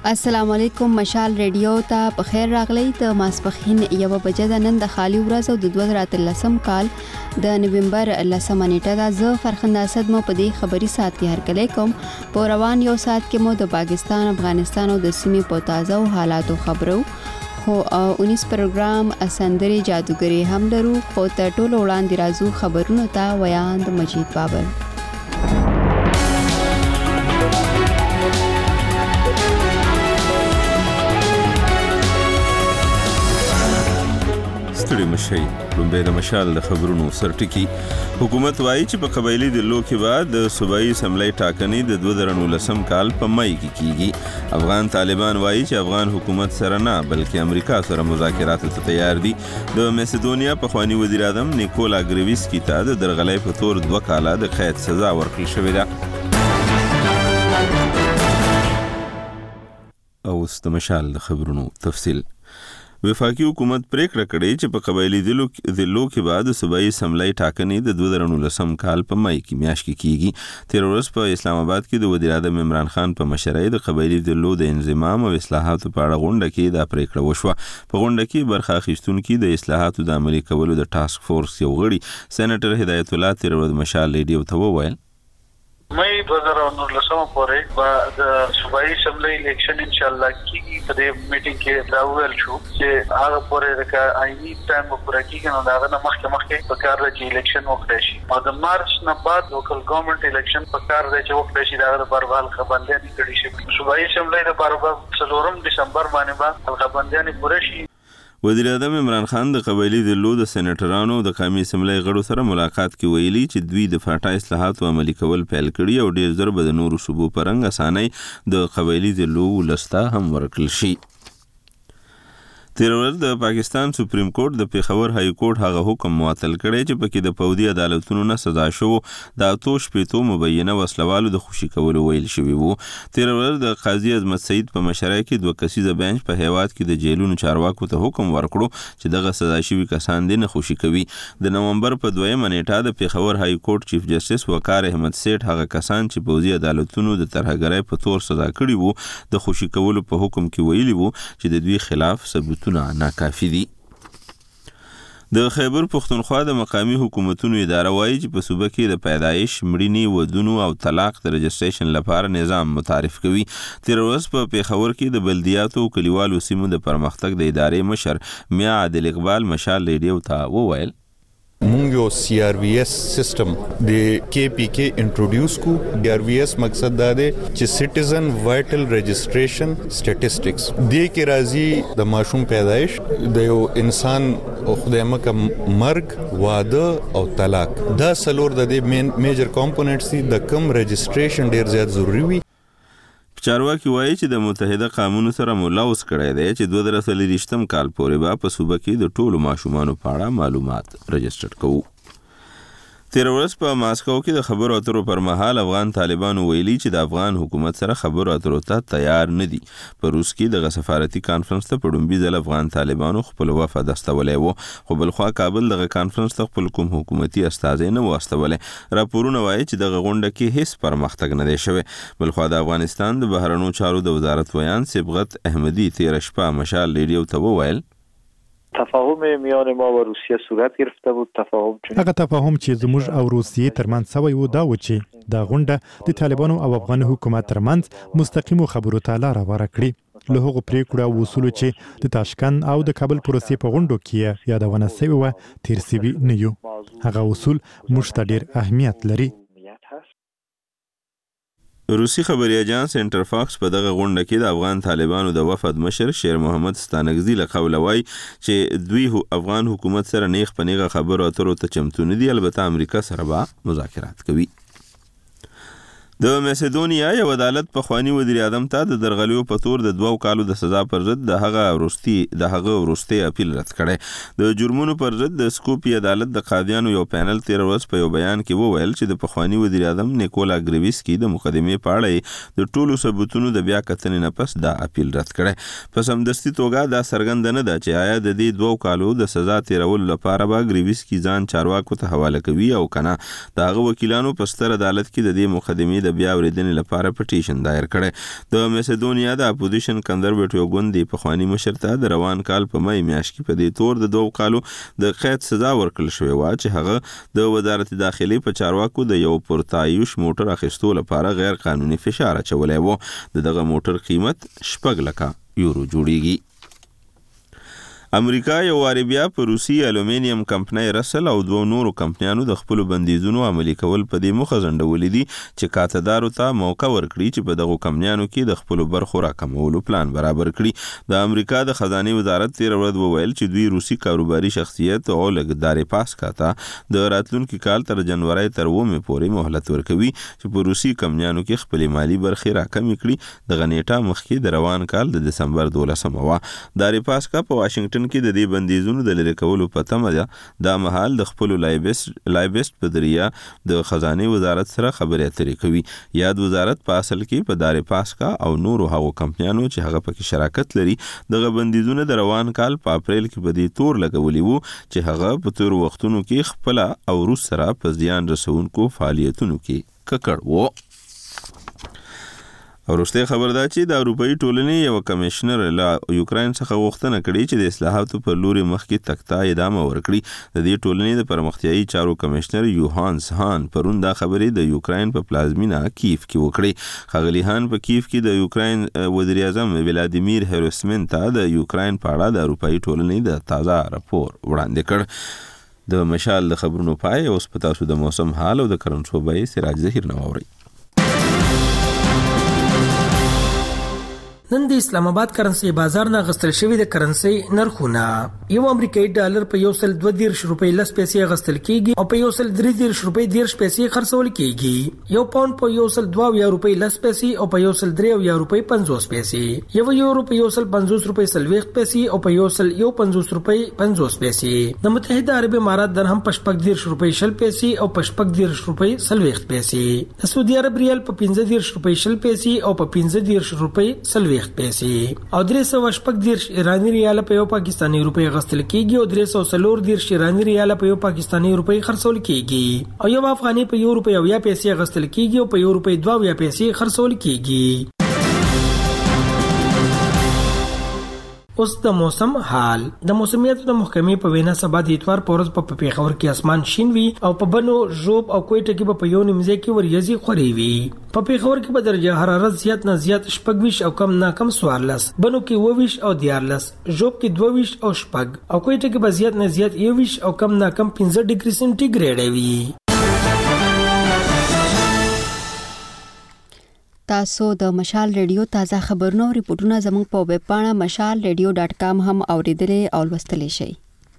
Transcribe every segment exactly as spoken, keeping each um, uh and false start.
السلام علیکم مشال ریډیو ته په خیر راغلی. د ماسپخین یو بجې د نن د خالی ورځ او د دوه زره اتلسم کال د نومبر لسمه نیټه ده. زه فرخنده اسد مو په دې خبري ساعت کې هرکلی کوم. په روان یو ساعت کې مو د پاکستان، افغانستان او د سیمې په تازه او حالاتو خبرو خو اونیس پروګرام سندري جادوګری هم لرو. خو تر ټولو وړاندې راځو خبرونو ته. ویاند مجید بابر. ستړي مشي لومبه د مشال د خبرونو سرټکی. حکومت وایي چې په قبایلی د لو کې بعد د صوبایي اسمبلی ټاکنې د دوه زره نولسم کال په مای کې کیږي. افغان طالبان وایي چې افغان حکومت سره نه بلکې امریکا سره مذاکراتو ته تیار دي. د میسیدونیا پخوانی وزیر اعظم نیکولا ګریویسکی ته د درغلۍ په تور دوه کاله د قید سزا ورکړل شوې ده. اوس د مشال د خبرونو تفصیل. وفاقي حکومت پریکړه کړې چې په قبایلی د لو کې بعد صوبایي اسمبلی ټاکنې د دوه زره نولسم کال په مای کې میاشت کې کیږي. تیر ورځ په اسلام آباد کې د وزیر اعظم عمران خان په مشرۍ د قبایلی د لو د انضمام او اصلاحاتو په اړه غونډه کې دا پریکړه وشوه. په غونډه کې برخه اخیستونکي د اصلاحاتو د عملي کولو د ټاسک فورس یو غړي سېنیټر هدایت الله تیر ورځ مشال ریډیو ته وویل مې دوه زره نولسم پورې به د صوبایي اسمبلی الیکشن ان شاء الله کیږي. په دې میټینګ کې دا ویل شو چې هغه پورې د آئینی ټایم پورې کیږي نو دا نه مخکې مخکې په کار راځي الیکشن وکړي شي او د مارچ نه بعد لوکل ګورنمنت الیکشن په کار راځي وکړي شي. دا د باربال خبرندې کړي شي. صوبایي اسمبلی د باربال څلورم دسمبر باندې به خبرندې پوره شي. وزیر اعظم عمران خان د قبایلی د لو د سېنیټرانو د قومي اسمبلی غړو سره ملاقات کې ویلي چې دوی د فاټا اصلاحاتو عملي کول پیل کړي او ډېر زر به د نورو صوبو په رنګ اسانۍ د قبایلی د لو ولسته هم ورکړل شي. تیر ورځ د پاکستان سپریم کورټ د پیښور های کورټ هغه حکم معطل کړی چې پکې د پودي عدالتونو نه سزا شو د اتوش پیتو مبینه وسلوالو د خوشي کولو ویل شوی وو. تیر ورځ د قاضي عظمت سعید په مشرۍ کې دوه کسیزه بنچ په هیواد کې د جیلونو چارواکو ته حکم ورکړو چې دغه سزا شوی کسان دې نه خوشي کوي. د نومبر په دویمه نیټه د پیښور های کورټ چیف جسټس وقار احمد سیټ هغه کسان چې پودي عدالتونو د ترهګرۍ په تور سزا کړي وو د خوشي کولو په حکم کې ویلي وو چې د دوی خلاف ثبوت ناکافي دي. د خیبر پښتونخوا د مقامی حکومتونو اداره وایي چې په صوبه کې د پیدایش، مړینې، ودونو او طلاق د رجسټریشن لپاره نظام متعارف کوي. تیر ورځ په پیښور کې د بلدیاتو او کلیوالو سیمو د پرمختګ د ادارې مشر میا عادل اقبال مشال ریډیو ته وویل مونږ یو سی آر وی ایس سیستم د کې پی کې انټروډیوس کو. سی آر وی ایس مقصد دا دی چې سټیزن وایټل رجسټریشن سټیټسټکس دې کې راځي د ماشوم پیدایش، د یو انسان او خدای مکه مرګ، واده او طلاق. دا څلور د دې مین میجر کمپوننټس دي د کم رجسټریشن ډیر زیات ضروری وي. چارواکي وایي چې د متحده قانون سره ملوث کړی دی چې دوه زره څلوېښتم کال پورې به په صوبه کې د ټولو ماشومانو په اړه معلومات رجسټر کوو. تیر ورځ په ماسکو کې د خبرو اترو پر مهال افغان طالبانو ویلي چې د افغان حکومت سره خبرو اترو ته تیار نه دي. په روس کې د سفارتي کانفرنس ته په ډومبي ځل افغان طالبانو خپل وفد استولی وو، خو بلخوا کابل دغه کانفرنس ته خپل کوم حکومتي استازی نه و استولی. راپورونه وایي چې دغه غونډه کې هیڅ پرمختګ نه دی شوی. بلخوا د افغانستان د بهرنیو چارو د وزارت ویان صبغت احمدي تیر شپه مشال ریډیو ته وویل تفاهم میان ما و روسیه صورت گرفته بود. تفاهم چون هغه تفاهم چې زموږ او روسیې ترمنځ شوی و دا و چې دا غونډه د طالبانو او افغان حکومت ترمنځ مستقیمو خبرو ته لار هواره کړي. له هغو پریکړو او اصولو چې د تاشکند او د کابل پروسې په غونډو کې یادونه شوې وه تیر سوي نه یو. هغه اصول موږ ته ډېر اهمیت لري. روسي خبري اجانس انټرفاکس په دغه غونډه کې د افغان طالبانو د وفد مشر شیر محمد ستانکزي له قوله وایي چې دوی افغان حکومت سره نیغ په نیغه خبرو اترو ته چمتو نه دي، البته امریکا سره به مذاکرات کوي. د میسیدونیا یو عدالت په خوانی وزیر اعظم ته د درغلیو په تور د دوو کالو د سزا پر ضد د هغه وروستي د هغه وروستي اپیل رد کړی. د جرمونو پر ضد د سکوپي عدالت د قاضیانو یو پینل تیر ورځ په یو بیان کې وویل چې د پخوانی وزیر اعظم نیکولا ګریویسکی د مقدمې په اړه د ټولو ثبوتونو د بیا کتنې نه پس دا اپیل رد کړی. په سمدستي توګه دا څرګنده نه ده چې آیا د دې دوو کالو د سزا تیرولو لپاره به ګریویسکی ځان چارواکو ته حواله کوي او کنه. د هغه وکیلانو په ستر عدالت کې د دې مقدمې د بیا اورېدنې لپاره پټیشن دایر کړی. د میسیدونیا د اپوزیشن کنزرویټیو ګوند د پخوانی مشر ته د روان کال په مې میاشت کې په دې تور د دوه کالو د قید سزا ورکړل شوې وه چې هغه د وزارت داخلي په چارواکو د یو پرتایوش موټر اخیستو لپاره غیر قانوني فشار اچولی و. د دغه موټر قیمت شپږ لکه یورو جوړیږي. امریکا یو واري بیا په روسي الومینیم کمپنۍ رسل او دوه نورو کمپنیانو د خپل بندیزونو عملي کول په دې موخه ځنډولې دي چې کاتدارو ته موقع ورکړي چې په دغه کمپنیانو کې د خپل برخو راکمولو پلان برابر کړي. د امریکا د خزانه وزارت تیر ورځ وویل چې دوی روسي کاروباري شخصیت اولګ دارپاسکا ته د راتلونکي کال تر جنوري تر اومه پورې مهلت ورکوي چې په روسي کمپنیانو کې خپل مالی برخې راکمې کړي. د غنیټه مخکې د روان کال د دسمبر دولسمه وا دارپاسکا په واشنگټن کې د دې بندیزونو د لری کولو په تمه ده. دا مهال د خپل لایبست لایبست په ذریعہ د خزانه وزارت سره خبرې اترې کوي. یاد وزارت په اصل کې په دارپاسکا او نورو هغو کمپنیانو چې هغه پکې شراکت لري دغه بندیزونه د روان کال په اپریل کې په دې تور لګولي وو چې هغه په تور وختونو کې خپل او روس سره په زیان رسونکو فعالیتونو کې ککړ وو. وروسته خبر ده چې د اروپאי ټولنې یو کمشنر له یوکرين څخه غوښتنه کړې چې د اصلاحاتو پر لوري مخکې تکتا ادامه ورکړي. د دې ټولنې د پرمختیايي چارو کمشنر یوهانس هان پرون دا خبرې د یوکرين په پلازمینه کیف کې وکړي. خغلی هان په کیف کې د یوکرين وزیر اعظم ولادیمیر هروسمن ته د یوکرين په اړه د اروپאי ټولنې د تازه راپور وړاندې کړ. د مشال د خبرونو پای اوس په تاسو د موسم حال او د کرنسو بیې سراج ظهیر نووري. نن د اسلام آباد کرنسي بازار نه غستل شوی د کرنسي نرخونه یو امریکایي ډالر په یو سل دوه دیرش روپۍ لس پیسې غستل کیږي او په یو سل درې دیرش روپۍ دیرش پیسې خرڅول کیږي. یو پاوند په یو سل دوه یا روپۍ لس پیسې او په یو سل درې یا روپۍ پنځوس پیسې. یو یورو په یو سل پنځوس روپۍ سلويخت پیسې او په یو سل یو پنځوس روپۍ پنځوس پیسې. د متحده عرب امارات درهم په شپږ دیرش روپۍ شل پیسې او په شپږ دیرش روپۍ سلويخت پیسې. د سعودي عرب ریال په پنځه دیرش روپۍ شل پیسې او په پنځه دیرش روپۍ سلويخت پیسې. او درې سوه شپږ دیرش ایرانی ریال په یو پاکستاني روپۍ غستل کیږي او درې سوه څلور دیرش ایرانی ریال په یو پاکستاني روپۍ خرڅول کیږي. او یو افغاني په یو روپۍ او یا پیسې غستل کیږي او په یو روپۍ دوه یا پیسې خرڅول کیږي. اوس د موسم حال. د موسمیاتو د محکمې په وینا سبا د اتوار په ورځ په پیښور کې اسمان شین وي او په بنو ژوب او کوټه کې په یو نیمځای کې وریځي خوري وي. په پیښور کې په درجه حرارت زیات نه زیات شپږ او کم نه کم څوارلس، بنو کې اووه او دیارلس، ژوب کې دوه او شپږ او کوټه کې په زیات نه زیات یو او کم نه کم پنځه ډیګري سنټیګریډ وي. تاسو د مشال ریډیو تازه خبرونه او ریپورتونه زموږ په ویب پاڼه مشال ریډیو ډاټ کام هم اوریدلای او لوستلی شئ.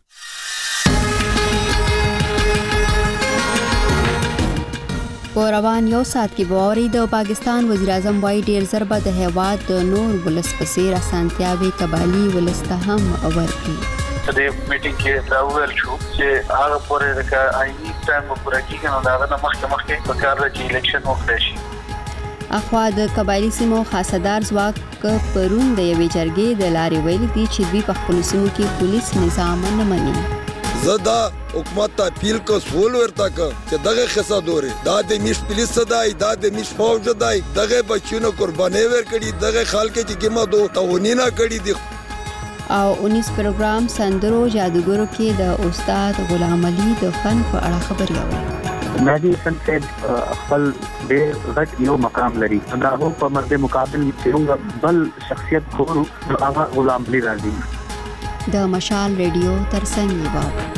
په روان یو ساعت کې باوري د پاکستان وزیر اعظم وايي ډیر زر به د هیواد د نور ولس په څیر اسانتیاوي قبالي ولس ته هم ورکړي. د میټینګ کې دا ویل شو چې هغه پورې د آئینی ټایم پوره کیږي نو دا نه مخکې مخکې په کار راځي الیکشن وکړي شي. اخوا د قبایلی سیمو خاصدار ځواک پرون د یوې جرګې د لارې ویلي دي چې دوی په خپلو سیمو کې پولیس نظام نه مني. زه دا حکومت ته اپیل کوم سوال ورته کوم چې دغه خصه دوري دا د میش پولیس صداي دا د میش فوج صداي دغه بچونو قرباني ورکړي دغه خلک چې کیما دو تاونینا کړي دي. او اونیس پروګرام سندرو جادوګرو کې د استاد غلام علي د فن په اړه خبري اوري. مهدي حسن صاحب خپل ډېر غټ یو مقام لري دا هو په مرده مقابل چې بل شخصیت خورو هغه غلام علي راځي. د مشال ریډیو ترڅنګ یو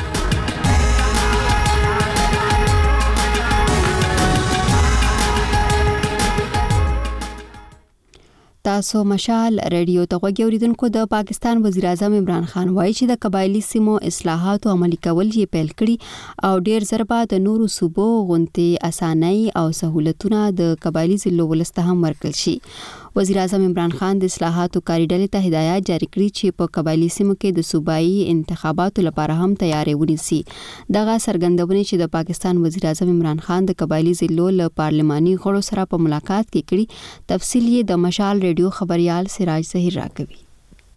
تاسو مشال ریډیو ته غوږی اوریدونکو. د پاکستان وزیر اعظم عمران خان وایي چې د قبایلی سیمو اصلاحاتو عملي کول یې پیل کړي او ډیر ضربه د نورو صوبو غونټې اسانۍ او سہولتونه د قبایلی ضلعو ولسته هم ورکړل شي. وزیر اعظم عمران خان د اصلاحاتو کاری ډلې ته هدایت جاری کړي چې په قبایلی سیمو کې د صوبایي انتخاباتو لپاره هم تیاری ونیسي. دغه څرګندونه چې د پاکستان وزیر اعظم عمران خان د قبایلی ضلعو له پارلماني غړو سره په ملاقات کې کړي، تفصیل یې د مشال ریډیو خبريال سراج ظهیر راکوي.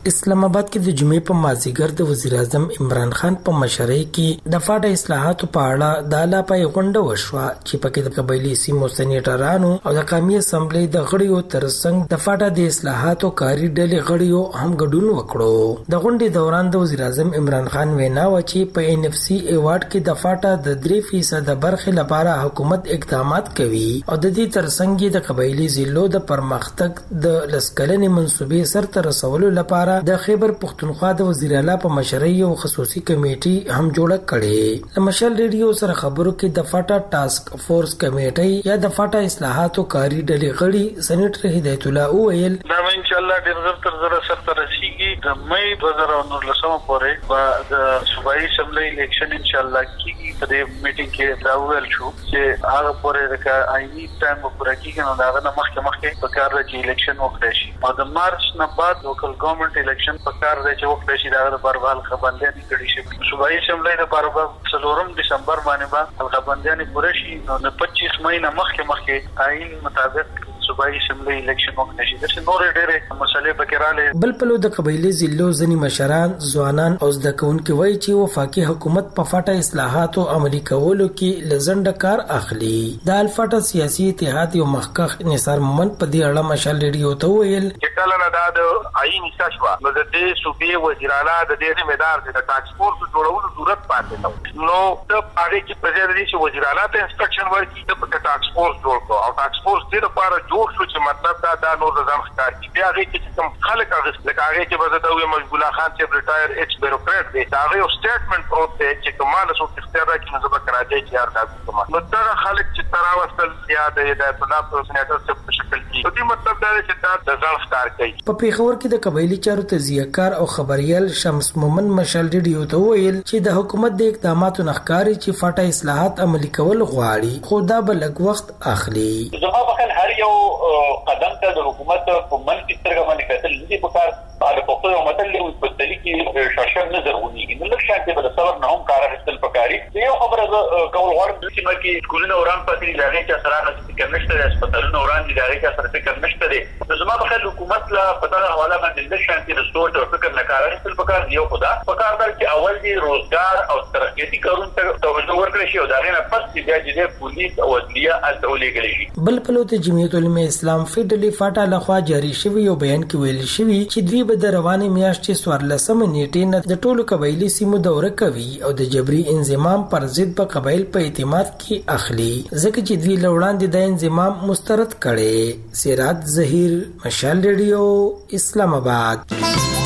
اسلام آباد کې د جمعې په مازیګر د وزیر اعظم عمران خان په مشرۍ کې د فاټا اصلاحاتو په اړه د لاپای غونډه وشوه چې پکې د قبایلی سیمو سېنیټرانو او د قومي اسمبلی د غړیو ترڅنګ د فاټا د اصلاحاتو کاری ډلې غړیو هم ګډون وکړو. د غونډې دوران د وزیر اعظم عمران خان وینا و چې په ان اف سی ایوارډ کې د فاټا د درې فیصد برخې لپاره حکومت اقدامات کوي او د دې ترڅنګ د قبایلی ضلعو د پرمختګ د لسکلنې منصوبې سرته رسولو لپاره د خیبر پختونخوا د وزیر اعلی په مشرۍ یو خصوصي کمیټي هم جوړه کړې. د مشال ریډیو سره خبرو کې د فاټا ټاسک فورس کمیټي یا د فاټا اصلاحاتو کاری ډلې غړي سېنیټر هدایت الله وویل دا ان شاء الله ډېر زر تر زر سره رسیږي. د مې دوه زره نولسم پورې به د صوبایي اسمبلی الیکشن ان شاء الله کیږي. په دې میټینګ کې دا ویل شو چې هغه پورې د آئینی ټایم پورې کیږي نو دا نه مخکې مخکې په کار دی چې الیکشن وکړي شي او د مارچ نه بعد لوکل ګورنمنت الیکشن په کار دی چې وکړي شي. دا د باربال خبرندې کړي شي. صوبایي اسمبلی د باربال څلورم دسمبر باندې به خبرندې پوره شي نو د پچیس مې نه مخکې مخکې آئین مطابق صوبایي اسمبلی الیکشن وکړي شي. د نور ډېرې مسلې پکې رااله. بل پلو د قبایلی ضلعو ځینې مشران ځوانان او زده کوونکي وایي چې وفاقي حکومت په فاټا اصلاحاتو عملي کولو کې لزنده کار اخلي. د الفاټا سیاسي اتحاد یو مخکښ نثار مومند په دې اړه مشال ریډیو ته ویل چې کله نه دا د آئین استشوا نو د دې صوبې وزیر اعلی د دې ذمہ دار د ټاکس فورس جوړولو ضرورت پاتې نو نو د هغه کې پرځای دي چې وزیر اعلی ته انسټرکشن ورکړي د ټاکس فورس جوړ کړو او ټاکس فورس دې لپاره جوړ شو چې مطلب دا د نور ځان ښکار کی. بیا هغه کې کوم خلک هغه لکه هغه کې به د مجبولا خان چې ریټایر ایکس بیروکرات دی دا هغه سټیټمنټ پروت دی چې کومه څه اختیار راکړي نو به کراچۍ کې یار دا نو دا خلک چې تراوستل یا د هدایت الله په سېنیټر څخه په شکل کې دې مطلب دا چې دا د ځان ښکار کوي. په پیښور کې د قبایلی چارو تزیهکار او خبريال شمس مومن مشال ریډیو ته ویل چې د حکومت د اقداماتو نخکاری چې فاټا اصلاحات عملي کول غواړي خو دا به لږ وخت اخلي. زما بخل هر یو قدم ته د حکومت په منځ کې سترګې باندې کتل دي په کار د پښتو یو متل له مستلي کې شاشم نظر ونیږي نو لږ شانتي به صبر نه هم کار اخیستل پکاري. یو خبره کول غواړم چې مکه سکولونه وران پاتې دغه چې سره فکر نشته د هسپتالونو وران دي دغه چې سره فکر نشته دي. زما بخل حکومت لا په دغه حواله باندې لږ شانتي د سوچ او فکر نه کار اخیستل پکار دی. خدا پکار در چې اول دی روزګار او ترقیاتي کارونه ته توجه ورکړي شي او دا نه پس چې د پولیس او عدلیه ازولې غلي شي. بل پلو ته جمعیت العلماء اسلام فیډرالي فاټا لخوا جاری شوی یو بیان کې ویل شوی چې دوی به د روانې میاشتې څوارلسمه نیټې نه د ټولو قبایلي سیمو دوره کوي او د جبري انضمام پر ضد په قبایل په اعتماد کې اخلي ځکه چې دوی له وړاندې د انضمام مسترد کړي. سراج ظهیر مشال ریډیو اسلام آباد.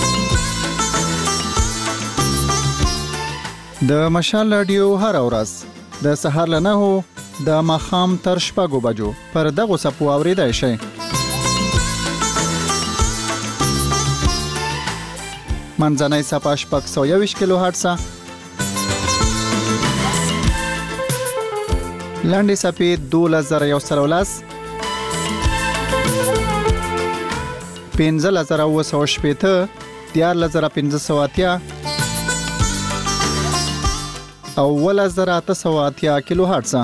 د مشال رادیو هر ورځ د سهار له نهو د ماښام تر شپږو بجو پر دغه سپو اوریدای شي. منځنۍ صفحه شپږ سوه یوویشت کیلو هرتز، لاندې صفحې دولس زره یو سل او لس، پنځلس زره اوه سوه شپېته، دیارلس زره پنځه سوه اتیا او اوولس زره اته سوه اتیا کیلو هرتز.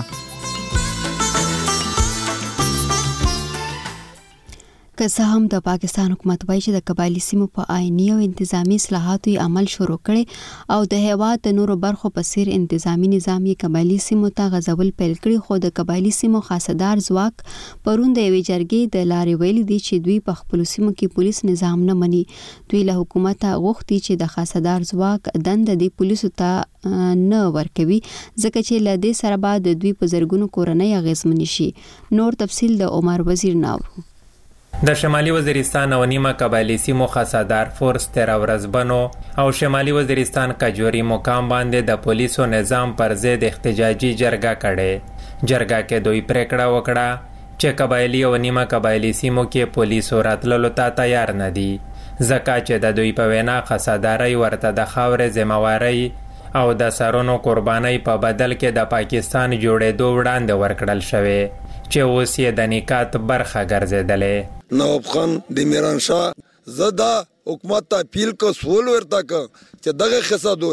که څه هم د پاکستان حکومت وایي چې د قبایلی سیمو په آئینی او انتظامی اصلاحاتو یې عمل شروع کړي او د هیواد د نورو برخو په څیر انتظامی نظام یې قبایلی سیمو ته غځول پیل کړي، خو د قبایلی سیمو خاصدار ځواک پرون د یوې جرګې د لارې ویلي دي چې دوی په خپلو سیمو کې پولیس نظام نه مني. دوی له حکومته غوښتي چې د خاصدار ځواک دنده د پولیسو ته نه ورکوي ځکه چې له دې سره به د دوی په زرګونو کورنۍ اغېزمنې شي. نور تفصیل د عمر وزیر ناورو. د شمالي وزیرستان او نیمه قبایلی سیمو خاصدار فورس تیرا ورځبنو او شمالي وزیرستان کجوري مقام باندې د پولیسو نظام پر ضد احتجاجي جرګه کړې. جرګه کې دوی پریکړه وکړه چې قبایلی او نیمه قبایلی سیمو کې پولیسو راتللو ته تیار نه دي ځکه چې د دوی په وینا خاصداري ورته د خاورې ذمہواري او د سرونو قربانۍ په بدل کې د پاکستان جوړېدو وړاندې ورکړل شوی چې اوس یې د نکات برخه ګرځېدلې. نواب خان د میران شاه زدا حکومت ته اپیل کو سول ورته ک چې دغه خصه دوره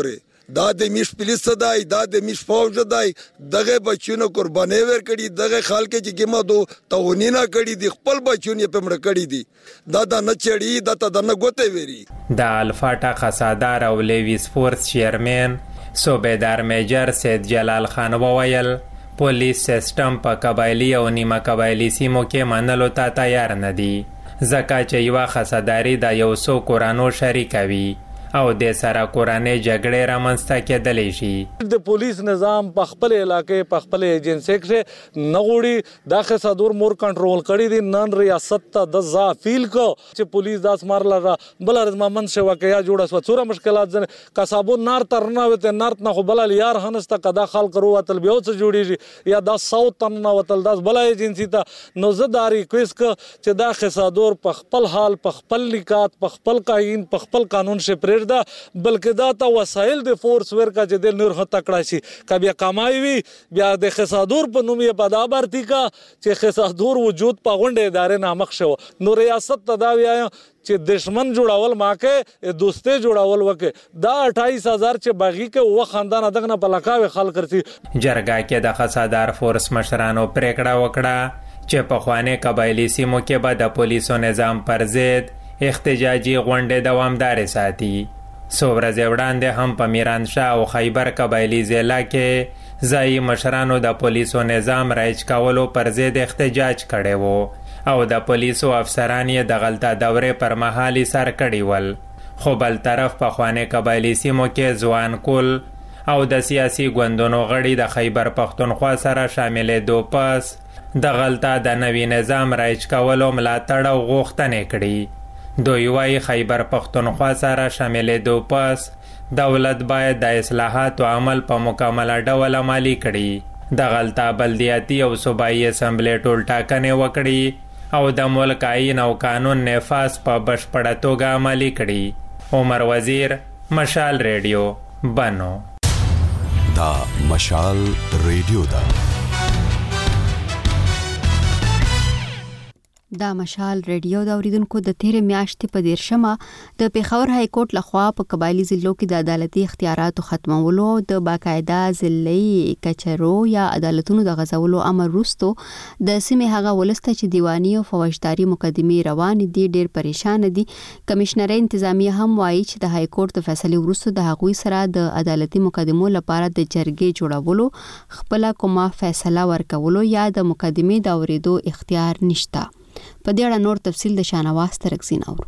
دا د میش پولیس صدای دا د میش فوج دای دغه بچونو قرباني ور کړي دغه خلک چې ګمه دو توهینه کړي دي خپل بچونه په مړ کړي دي دا د نه چړي دا ته د نه ګوته وری د الفاټا خصادار او لیویس فورس چیرمن صوبیدار میجر سید جلال خان وویل پولیس سیستم په قبایلی او نیمه قبایلی سیمو کې منلو ته تیار نه دي ځکه چې یوه خصاداري د یو څو کورانو شریکه وي او د سره کورانې جګړې رامنځته کېدلی شي د پولیس نظام په خپل علاقې په خپل ایجنسۍ کې نه غوړي دا خصادور مور کنټرول کړي دي نن ریاست ته د ځا فیل کو چې پولیس داس مار لره بل رزمامن شو واقعیا جوړه سو څوره مشکلات ځنه کسابو نار ترنه وته نار نه خو بل یار هنسته قدا خلق رو وتل بیو څه جوړیږي یا دا ساوث تن وتل داس بل ایجنسۍ ته نو زداري کویس ک چې دا خصادور په خپل حال په خپل لیکات په خپل قائن په خپل قانون شپره دا بلکې دا ته وسایل د فورس ورکا چې د نور هتا کړای شي کبه کمای وی بیا د خصادور په نوم یې پدابرتی کا چې خصادور وجود په غونډه ادارې نامخ شو نو ریاست تداوی چې دشمن جوړاول ماکه دوستي جوړاول وکه دا اٹھائیس هزار چې باغی کې و خاندان دغه نه بلکاوي خلک کرتی جرګه کې د خصادار فورس مشرانو پریکړه وکړه چې په خوانه قبایلی سیمو کې به د پولیسو نظام پر ضد احتجاجي غونډې دوامدار ساتي څو ورځې وړاندې هم په میرانشاه او خیبر قبایلی ضلع کې ځایي مشرانو د پولیسو نظام رایج کولو پر ضد احتجاج کړی و او د پولیسو افسران یې د غلطه دورې پر مهال ایسار کړي ول خو بل طرف په خوانې قبایلی سیمو کې ځوان کول او د سیاسي ګوندونو غړي د خیبر پښتونخوا سره شاملېدو پس د غلطه د نوي نظام رایج کولو ملاتړ او غوښتنې کړي دوی وايي خیبر پښتونخوا سره شاملېدو پس دولت باید د اصلاحاتو عمل په مکمله ډول عملي کړي د غلطه بلدیاتي او صوبایي اسمبلې ټول ټاکنې وکړي او د ملک آئین او قانون نفاذ په بشپړه توګه عملي کړي عمر وزیر مشال ریډیو بنو دا مشال ریډیو دا دا مشال ریډیو د اوریدونکو د تیر میاشتې په دیرشمه د پیښور های کورټ لخوا په قبایلی ضلعو کې د عدالتي اختیاراتو ختمولو د باقاعده ضلعي کچرو یا عدالتونو د غځولو امر وروسته د سیمې هغه ولسته چې دیوانی او فوجداري مقدمې روان دي ډېر پریشان دي کمشنر انتظامیه هم وایي چې د های کورټ د فیصلې وروسته د هغوی سره د عدالتي مقدمو لپاره د جرګې جوړولو خپل کومه فیصله ورکولو یا د مقدمې د اوریدو اختیار نشته په دې اړه نور تفصیل د شانواز ترکزین اورو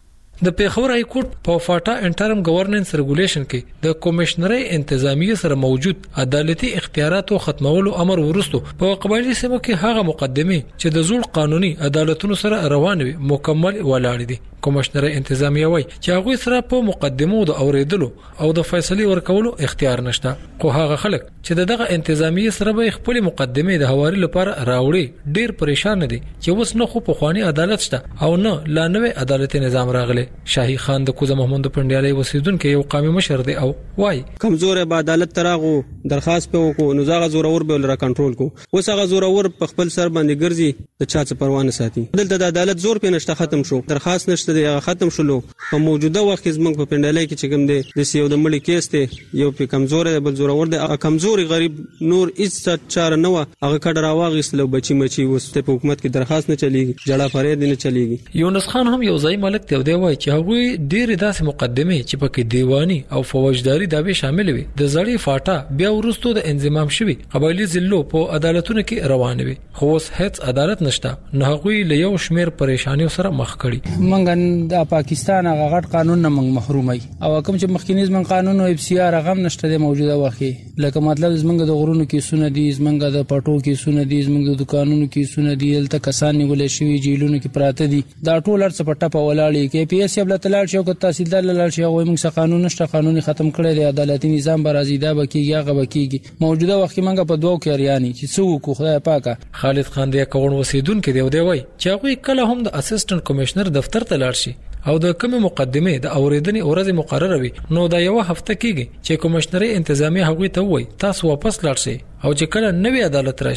د پیښور های کورټ په فاټا انټرم گورننس ریګولیشن کې د کمشنري انتظامیه سره موجود عدالتي اختیاراتو ختمولو امر ورسته په قبایلی سیمو کې هغه مقدمه چې د زوړ قانوني عدالتونو سره روان وي مکمل ولاړ دي کمشنري انتظامیه وایي چې هغه سره په مقدمو د اوریدلو او د فیصلې ورکولو اختیار نشته خو هغه خلک چې دغه انتظامیه سره به خپل مقدمه د حوالې لپاره راوړي ډیر پریشان دي چې وس نه خو په خواني عدالت شته او نه لا نوې عدالتي نظام راغلی شاهي خان د کوزه محمود پنډیالي وسیدونکو یو قومي مشر دی او وای کمزور به عدالت تراغو درخواست په وکړو نو زغه زورور به لره کنټرول کو اوس هغه زورور په خپل سر باندې ګرځي د چا څه پروا نه ساتي دلته د عدالت زور په نشته ختم شو درخواست نشته دی ختم شلو په موجوده وخت کې زموږ په پنډیالي کې چې کوم دی د سیو د مړی کیس دی یو په کمزور دی بل زورور دی کمزوري غریب نور هیڅ چاره نه و هغه کډه راواغېستلو بچی مچی اوس په حکومت کې درخواست نه چلیږي جړه فرید نه چلیږي یونس خان هم یو ځای ملک دی دی وای چې هغه ډېر داسې مقدمه چې پکې دیوانی او فوجداري دابه شامل وي د زړی فاټا بیا ورستو د انضمام شوی قبایلی ضلعو په عدالتونو کې روان وي خو اوس هیڅ عدالت نشته نه هغوی له یو شمیر پریشانیو سره مخ کړي منګ د پاکستان هغه غټ قانون نه موږ محرومي او کوم چې مخکینی زمون قانون او اف سی آر هغه نشته د موجوده وخت لکه مطلب زمونږ د غرونو کې سونه دي زمونږ د پټو کې سونه دي زمونږ د دکانونو کې سونه دي الته کسان نیولې شوی جیلونو کې پراته دي دا ټول ارڅ پټه په ولاړی کې پی ایس سی بل تلل شو کو تحصیلدار لال شي او موږ قانون نشته قانوني ختم کړی دی عدالتي نظام بر ازیدا بکیږي هغه بکیږي موجوده وخت کې موږ په دوه کې اریانی چې څو کو خدای پاکه خالد خان دی کون وسیدونکو دی دی وای چې هغه کله هم د اسسټنټ کمشنر دفتر ته لاړ شي او د کوم مقدمه د اوریدنې ورځ مقرره وي نو دا یو هفته کېږي چې کمشنري انتظامیه هغه ته وای تاسو واپس لاړ شئ او چې کله نوې عدالت راشي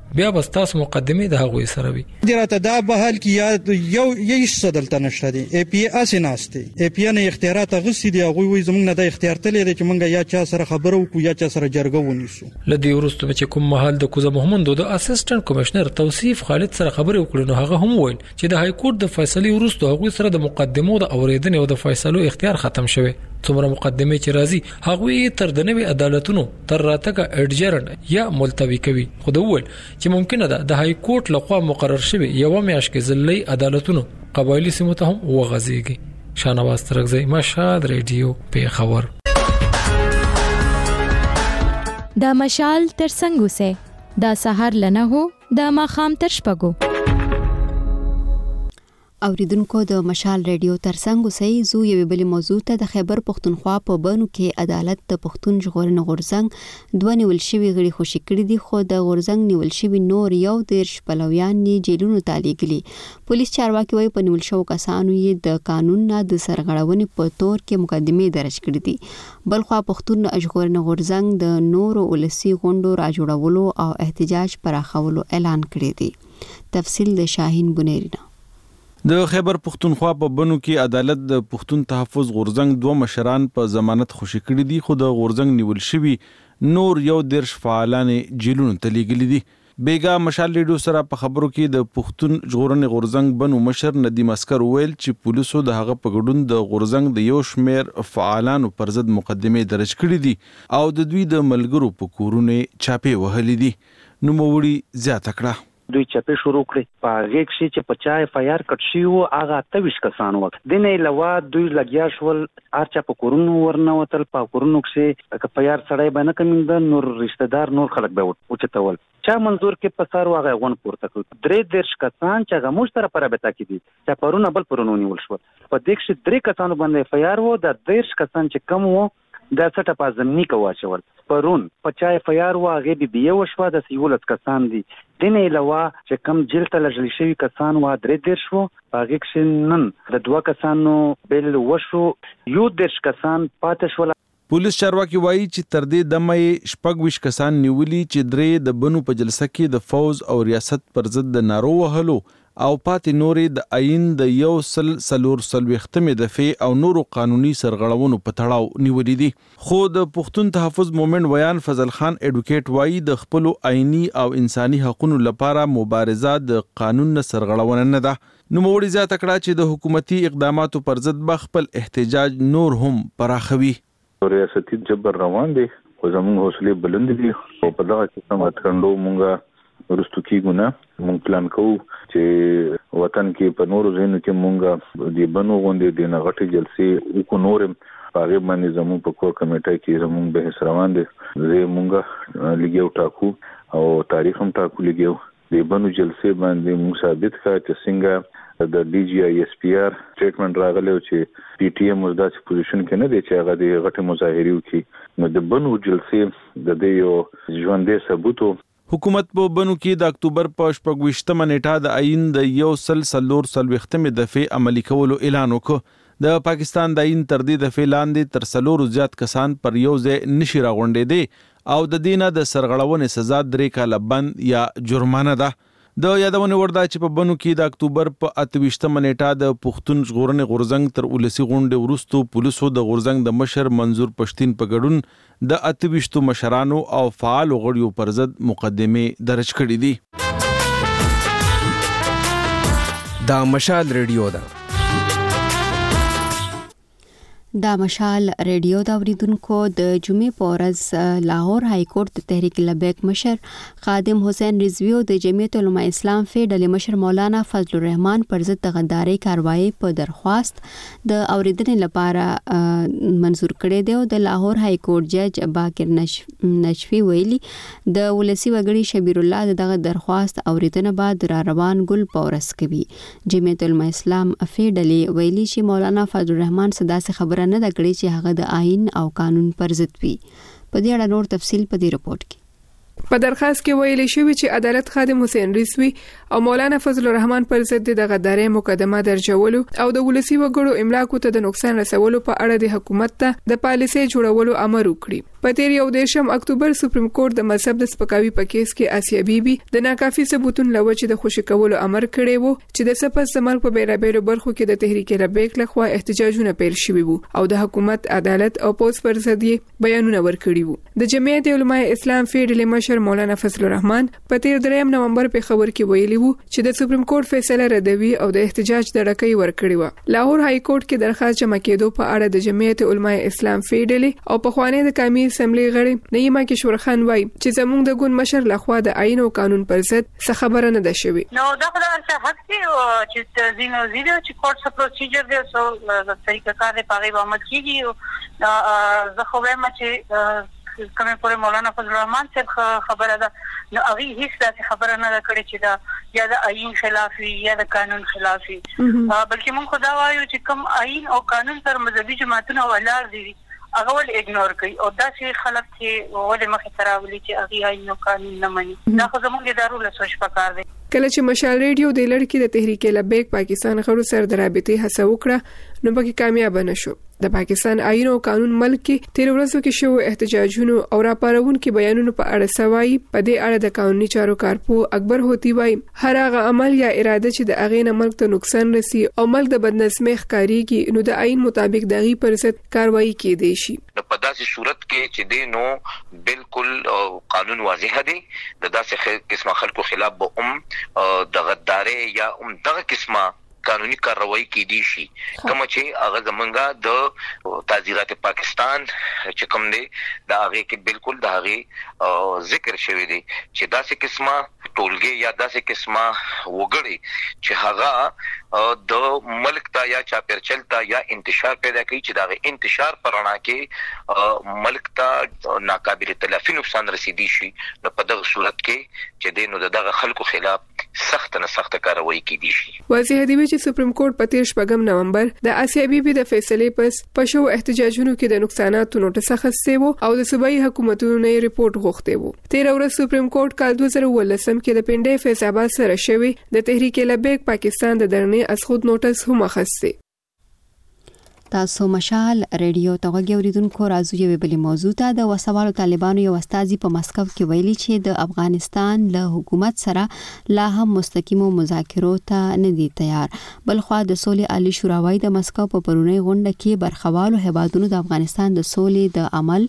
بیا بس تاسو مقدمه د هغوی سره وي. دراته دا به حل کی یو یو صدلته نشته دي ای پی اس ناشته ای پی نه اختیارات غوښتي دي هغه وي زمونږ نه د اختیار تلې دي چې مونږ یا چا سره خبرو کو یا چا سره جرګه ونیسو. لدی ورستو چې کوم محل د کوزه محمد د اسسټنټ کمشنر توصیف خالد سره خبرې وکړو نو هغه هم ویل چې د های کورټ د فیصلې ورستو هغه سره د مقدمو د اوریدنې او د فیصلو اختیار ختم شوی. څومره مقدمه چې راځي هغه تر د نوي عدالتونو تر راتګه اډجرن یا ملتوي کوي. خو د ول چې ممکنه ده د های کورټ لخوا مقرر شوی یو میاشت کې ځلې عدالتونو قبایلی سیمو ته هم وغځيږي. شانواز ترغزی مشهد ریډیو په خبر. دا مشال تر څنګه سه دا سحر لنه هو دا ماخام تر شپګو. اوریدونکو د مشال ریډیو ترڅنګ اوسئ. زو یو بل موضوع ته د خیبر پښتونخوا په بانو کې عدالت د پښتون ژغورنې غورځنګ دوه نیول شوي غړي خوشي کړي دي خو د غورځنګ نیول شوي نور یو دیرش پلویان یې جیلونو ته لیږلي. پولیس چارواکي وایي په نیول شوو کسانو یې د قانون نه د سرغړونې په تور کې مقدمې درج کړي دي. بلخوا پښتون ژغورنې غورځنګ د نورو ولسي غونډو راجوړولو او احتجاج پراخولو اعلان کړی دی. تفصیل د شاهین بنيرینه. د خیبر پښتونخوا په بنو کې عدالت د پښتون تحفظ غورځنګ دوه مشران په ضمانت خوشي کړي دي خو د غورځنګ نیول شوي نور یو دیرش فعالان جیلونو ته لیږلي دي. بیګا مشال ریډیو سره په خبرو کې د پښتون ژغورنې غورځنګ بنو مشر ندیم اسکر ویل چې پولیسو د هغه په ګډون د غورځنګ د یو شمیر فعالانو پر ضد مقدمې درج کړې دي او د دوی د ملګرو په کورونه چاپې وهلې دي. نو موړي زیاته کړه دوی چپې شروع کړې په هغه کې چې په چا اف آی آر کټ شي او هغه تاویش کسان وو د نه علاوه دوی لګیا شول ارچا په کورونو ورنوتل په کورونو کې اف آی آر سړی باندې کوم د نور رشتہ دار نور خلک به او چتول چا منظور کې په سر واغه غون پورته کړ درې درش کسان چې هغه مشترک پر رابطه کې دي چې پرونه بل پرونه نیول شو په دې کې درې کسانو باندې اف آی آر وو د درش کسان چې کم وو دا څه په ځمنی کوي چول پرون په چا اف آی آر واغه بي بي وشو د سیولت کسان دي د نه علاوه چې کم جیل ته لږلی شوی کسان وا درې درش وو هغه کې نن د دوه کسانو بل وشو یو درش کسان پاتې شول. پولیس چارواکي وایي چې تر دې دمه شپږ ویشت کسان نیولي چې درې د بنو په جلسه کې د فوز او ریاست پر ضد د نارو وهلو او پاتې نورې د آئین د یو سل سلور سلويختمې دفعې او نورو قانوني سرغړونو په تړاو نیولې دي. خو د پښتون تحفظ مومنت ویان فضل خان اډوکیټ وایي د خپل آئینی او انساني حقوقو لپاره مبارزه د قانون نه سرغړونه نه ده. نو موړي زیاته کړه چې د حکومتي اقداماتو پر ضد خپل احتجاج نور هم پراخوي. ریاستي جبر روان دي خو زموږ حوصله بلند دي او په دغه کې سم اترندو مونږه ورستو کېږو نه مونږ پلان کوو چې وطن کې په نورو ځایونو کې مونږ د بنو غونډې د نغټي جلسې وکړو نورم هغه باندې زموږ په کور کمیټه کې زموږ بحث روان دي زه مونږ لګیو ټاکو او تاریخ هم ټاکو لګیو د بنو جلسې باندې مونږ ثابت کړ چې څنګه د ډي جی آی اس پی آر سټیټمنټ راغلی چې پی ټی ایم مزدا چې پوزیشن کې نه دی چې هغه د غټي مظاهرې وکړي نو د بنو جلسې د دې یو ژوندې ثبوتو. حکومت په بنو کې د اکتوبر په شپږویشتمه نیټه د آئین د یو سل سلور سلويختمې دفعې عملي کولو اعلان وکړ. د پاکستان د آئین تر دې دفعې لاندې تر سلور زیات کسان پر یو ځای نشي راغونډېدي او د دینه د سرغړونې سزا درې کاله بند یا جرمانه ده. د یادونه ورده چې په بنو کې د اکتوبر په اتویشتمه نیټه د پښتون ژغورنې غورځنګ تر ولسی غونډې وروسته پولیسو د غورځنګ د مشر منظور پښتين په ګډون د اتویشتو مشرانو او فعال غړیو پر ضد مقدمه درج کړې دي. دا مشال ریډیو ده. دا مشال ریډیو دا اوریدونکو د جمعې په ورځ لاهور های کورټ د تحریک لبیک مشر خادم حسین رضوی او د جمعیت علماء اسلام فیډل مشر مولانا فضل الرحمن پر ضد د غداري کاروایی په درخواست د اوریدنې لپاره منظور کړي دی او د لاهور های کورټ جج باکر نشفی ویلي د ولسی وګړي شبیر الله دغه درخواست اوریدنه بعد را روان ګل پورس کوي. جمعیت علماء اسلام فیډل ویلي چې مولانا فضل الرحمن صدا سي خبر نه د کړي چې هغه د آئین او قانون پر ضد وي. په دې اړه نور تفصیل په دې رپورت کې. په درخواست کې ویل شوی چې عدالت خادم حسین رضوی او مولانا فضل الرحمن پر ضد د غدارۍ مقدمه درجولو او د ولسی وګړو املاکو ته د نقصان رسولو په اړه د حکومت ته د پالیسي جوړولو امر وکړي. په تیر یو دیشم اکتوبر سپریم کورټ د مذهب د سپکاوي په کیس کې آسیا بیبي د ناکافي ثبوتونو لوجه د خوشی کولو امر کړی وو چې د سپس زمال په بیلابیلو برخو کې د تحریک لبیک لخوا احتجاجونه پیل شوي وو او د حکومت عدالت او پولیس پر ضد بیانونه ورکړي وو. د جمعیت علماء اسلام فیډرل مشر مولانا فضل الرحمن په تیر دریم نومبر په خبر کې ویلي وو چې د سپریم کورټ فیصله ردوي او د احتجاج د ډکې ورکړي وو. لاهور های کورټ کې درخواست جمع کېدو په اړه د جمعیت علماء اسلام فیډرل او په خوانې د قومي اسمبلی غړي نعیمه کشور خان وایي چې زموږ د ګوند مشر لخوا د آئین او قانون پر ضد څه خبره نه ده شوې. نو دا خبره چې حق دی چې زینو زیرو چې کورټ څه پروسیجر دی سو د طریقه کار په هغه باندې کیږي او زه خو وایم چې کومه پورې مولانا فضل الرحمن صاحب خبره ده نو هغه هیڅ داسې خبره نه کړې چې دا یا د آئین خلاف یا د قانون خلاف بلکې موږ خدا وایو چې کوم آئین او قانون پر مذهبي جماعتونو ولر دي هغه ول اګنور کوي او داسې خلک چې ولې مخې تراولي چې هغه آئین او قانون نه مني دا خو زموږ د دارو له سوچ پکار دی. کله چې مشال ریډیو د لړکی د تحریک لبیک پاکستان غړو سره د رابطې هڅه وکړه نو پکې کامیاب نشو. د پاکستان آئین او قانون ملک کې تیر ورځو کې شو احتجاجونو او راپارونکو بیانونو په اړه سوای په دې اړه د قانوني چارو کارپو اکبر هوتی وای هر هغه عمل یا اراده چې د اغې نه ملک ته نقصان رسي او ملک د بدنظمۍ ښکاریږي نو د آئین مطابق دغه پر ضد کاروایی کېدای شي. په داسې صورت کې چې د نو بالکل قانون واضح دی د داسې قسمه خلکو خلاف به هم د غدارۍ یا هم دغه قسمه قانوني کاروایی کې دي شي کوم چې هغه زمونږه د تعزیرات پاکستان چې کوم دی دا هغه کې بالکل دا هغه ذکر شوی دی چې داسې قسمه ټولګي یا داسې قسمه وګړي چې هغه د ملک ته یا چاپیرچل ته یا انتشار پیدا کوي چې دا انتشار پرانا کې ملک ته ناقابل تلافي نقصان رسیدي شي نو په دغه صورت کې چې دینو دغه خلکو خلاف سخت نه سخت کاروایی کې دي شي. واضح دی چې سپریم کورټ په تیر شپږم نومبر د آسیا بیبي د فیصلې پس په شو احتجاجونو کې د نقصاناتو نوټس اخیسته وو او د صوبایي حکومتونو نه ریپورت غوښته وو. تیر ورځ سپریم کورټ کال دوه زره ولسم کې د پنډې فیصله سره شوی د تحریک لبیک پاکستان د درنې از خود نوټس هم اخیسته. تاسو مشال ریډیو ته غوړیدونکو راځو یو بل موضوع ته د وسوالو طالبانو یو استاذي په مسکو کې ویلي چې د افغانستان له حکومت سره لا هم مستقیمو مذاکرو ته نه دي تیار. بلخو د سولې عالی شورا د مسکو په پرونی غونډه کې برخوالو هیوادونو د افغانستان د سولې د عمل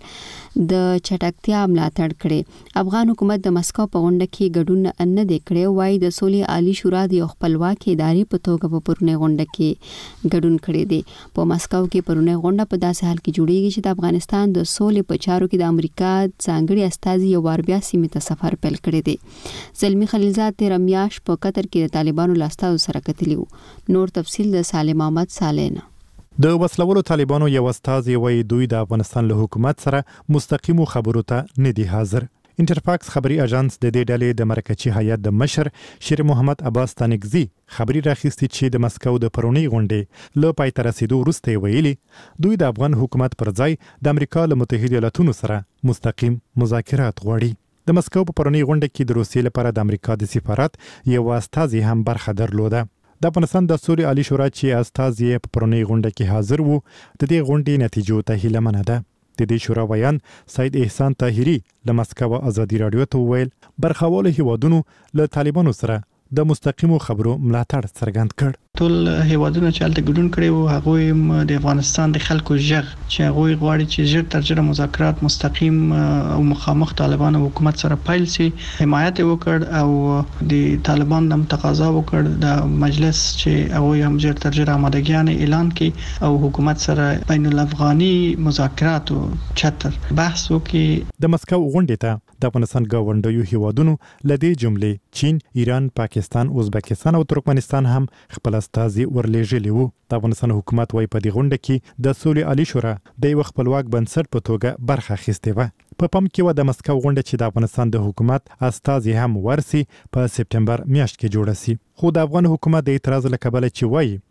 د چټکتیا ملاتړ کړي. افغان حکومت د مسکو په غونډه کې ګډون نه دی کړی وایي د سولې عالی شورا د یو خپلواک ادارې په توګه په پرونی غونډه کې ګډون کړی دی. په مسکو کې پرونه غونډه په داسې حال کې جوړیږي چې د افغانستان د سولې په چارو کې د امریکا ځانګړي استازي یو وار بیا سیمې ته سفر پیل کړی دی. زلمی خلیلزاد تیر میاشت په قطر کې د طالبانو لاستازو سره کتلی وو. نور تفصیل د سالم احمد سالینا. د وسلوالو طالبانو یو استازي وایي دوی د افغانستان له حکومت سره مستقیمو خبرو ته نه دي حاضر. انټرفاکس خبري اژانس د دې ډلې د مرکزی هیئت د مشر شیر محمد عباس تانکزی خبري راخیستي چې د مسکو د پرونی غونډې له پای ته رسیدو وروسته ویلي دوی د افغان حکومت پر ځای د امریکا له متحده ایالاتونو سره مستقیم مذاکرات غواړي. د مسکو په پرونی غونډه کې د روسیې لپاره د امریکا د سفارت یو استازي هم برخه درلوده. د افغانستان د سولې عالی شورا چې استازي په پرونی غونډه کې حاضر وو د دې غونډې نتیجو ته هیله منه ده. د دې شورا ویان سید احسان طاهری له مسکو ازادي رادیو ته ویل برخوالو هیوادونو له طالبانو سره د مستقیمو خبرو ملاتړ څرګند کړ. ټول هیوادونه چې الته ګډون کړي وو هغه د افغانستان د خلکو ژغ چې هغه غواړي چې ژر تر ژره مذاکرات مستقیم او مخامخ طالبان او حکومت سره پیل شي حمایت وکړ او د طالبان د تقاضا وکړ د مجلس چې هغه هم ژر تر ژره آمادګیان اعلان کړي او حکومت سره بین الافغاني مذاکرات او چتر بحث وکړي. د مسکو غونډې ته د افغانستان ګاونډیو هیوادونو لدې جملې چین، ایران، پاکستان، ازبکستان او ترکمنستان هم خپل استازي ورلېږلي وو. د افغانستان حکومت وايي په دې غونډه کې د سولې عالی شورا د یو خپلواک بنسټ په توګه برخه اخیستې وه. په پام کې و د مسکو غونډه چې د افغانستان د حکومت استازي هم ورسي په سپتمبر میاشت کې جوړه سي. خو د افغان حکومت د اعتراض له کبله چې وايي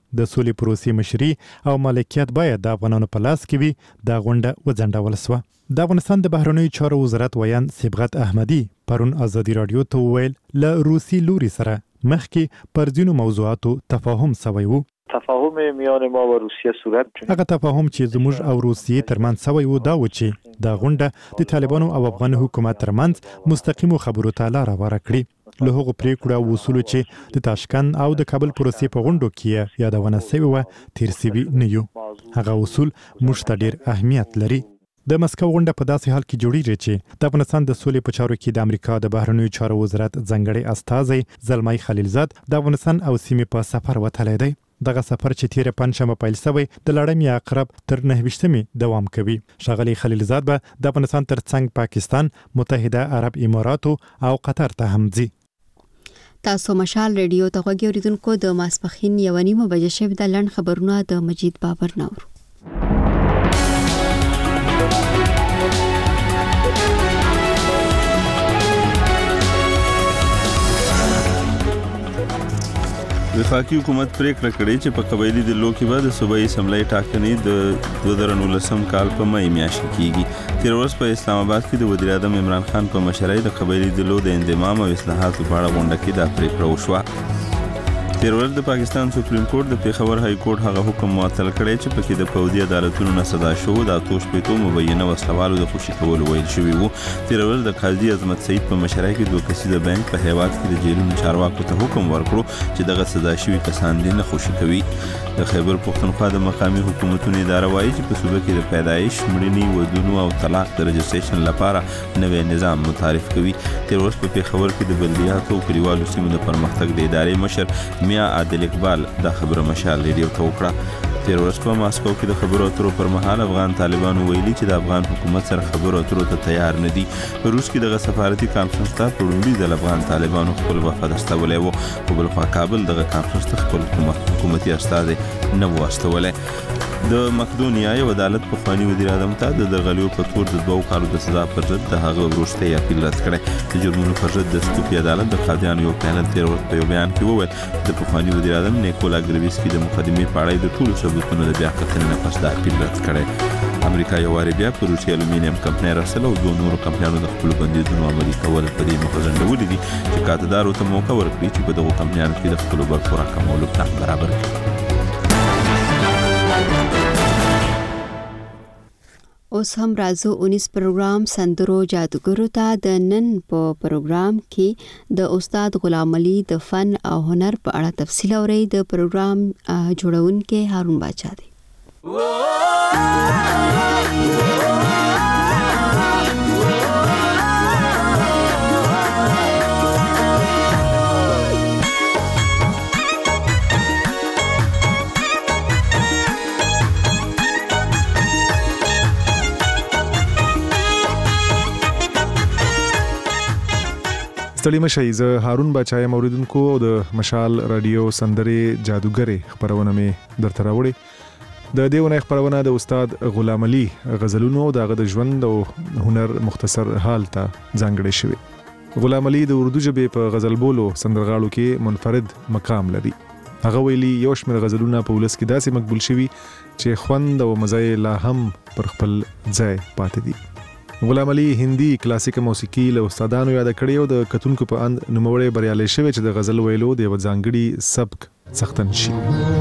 د سولې پروسې مشري او مالکیت باید د افغانانو په لاس کې وي دا غونډه وځنډول شوه. د افغانستان د بهرنیو چارو وزارت ویان صبغت احمدي پرون ازادي رادیو ته وویل له روسي لوري سره مخکې پر ځینو موضوعاتو تفاهم شوی و. تفاهم میان ما و روسیه صورت جوړ. هغه تفاهم چې زموږ او روسیې ترمنځ شوی و دا و چې د غونډه د طالبانو او افغان حکومت ترمنځ مستقیمو خبرو ته لار هواره کړي. له هغو پریکړو او اصولو چې د تاشکند او د کابل پروسې په غونډو کې یادونه شوې وه تیر شوي نه یو. هغه اصول موږ ته ډېر اهمیت لري. د مسکو غونډه په داسې حال کې جوړیږي چې د افغانستان د سولې په چارو کې د امریکا د بهرنیو چارو وزارت ځانګړی استازی زلمای خلیلزاد د افغانستان او سیمې په سفر وتلی دی. دغه سفر چې تیر پنځشنبه پیل شوی د لړمې عقرب تر نهه ویشتمې دوام کوي. ښاغلی خلیلزاد به د افغانستان ترڅنګ پاکستان، متحده عرب اماراتو او قطر ته هم ځي. تاسو مشال ریډیو ته غوږی اوریدونکو د ماسپخین یو نیمه بجې شوې د لړن خبرونه د مجید بابر نور. وفاقي حکومت پریکړه کړې چې په قبایلی ډلو کې به د صوبایي اسمبلی ټاکنې د دوه زره نولسم کال په مې میاشت کې کیږي. تیر ورځ په اسلام آباد کې د وزیر اعظم عمران خان په مشرۍ د قبایلی ډلو د انضمام او اصلاحاتو په اړه غونډه کې دا پریکړه وشوه. تیر ورځ د پاکستان سپریم کورټ د پیښور های کورټ هغه حکم معطل کړی چې پکې د پوځي عدالتونو نه صدا شو د اتو شپېتو مبینه وسلوالو د خوشي کولو ویل شوی وو. تیر ورځ د قاضي عظمت سعید په مشرۍ کې دوه کسیزه بانک په هیواد کې د جیلونو چارواکو ته حکم ورکړو چې دغه صدا شوي کسان دې نه خوشي کوي. د خیبر پښتونخوا د مقامي حکومتونو اداره وایي چې په صوبه کې د پیدایش، مړینې، ودونو او طلاق د رجسټریشن لپاره نوې نظام متعارف کوي. تیر ورځ په پیښور کې د بلدیاتو او کلیوالو سیمو د پرمختګ د ادارې مشر میا عادل اقبال دا خبره مشال ریډیو ته وکړه. تیر ورځ په ماسکو کې د خبرو اترو پر مهال افغان طالبانو ویلي چې د افغان حکومت سره خبرو اترو ته تیار نه دي. په روس کې دغه سفارتي کانفرنس ته په لومړي ځل افغان طالبانو خپل وفد استولی و، خو بلخوا کابل دغه کانفرنس ته خپل حکومتي استازی نه و استولی. د مقدونیا یو عدالت پخواني وزیر اعظم ته د درغلیو په تور د دوو کالو د سزا پر ضد د هغه وروستی اپیل رد کړی. د جرمونو پر ضد د سکوپي عدالت د قاضیانو یو پینل تیر ورځ په یو بیان کې وویل د پخواني وزیر اعظم نیکولا ګریویسکي د مقدمې په اړه د ټولو ثبوتونو د بیا کتنې نه پس د اپیل رد کړی. امریکا یو وارې بیا په روسي الومینیم کمپنۍ راسل او دوه نورو کمپنیانو د خپلو بندیزونو عملي کول په دې موخه ځنډولي دي چې کارتدارو ته موقع ورکړي چې په دغو کمپنیانو کې د خپلو برخو راکمولو پلان برابر کړي. اوس هم راځو اونیس پروګرام سندرو جادوګرو ته. د نن په پروګرام کې د استاد غلام علي د فن او هنر په اړه تفصیل اورئ. د پروګرام جوړونکي هارون باچا دی. ستړي مشئ. زه هارون باچا یم. اوریدونکو د مشال رادیو سندرې جادوګرې خبرونه مې درته راوړې. د دې ونې خبرونه د استاد غلام علي غزلونو او دغه د ژوند او هنر مختصر حال ته ځانګړې شوی. غلام علي د اردو ژبې په غزل بولو سندرغاړو کې منفرد مقام لري. هغه ویلي یو شمېر غزلونه په ولس کې داسې مقبول شوي چې خوند او مزه لا هم پر خپل ځای پاتې دي. غلام علي هندي کلاسیک موسیقي له استادانو یاد کړی او د کتونکو په اند نوموړی بریالی شوی چې د غزل ویلو د یو ځانګړي سبک څښتن شي.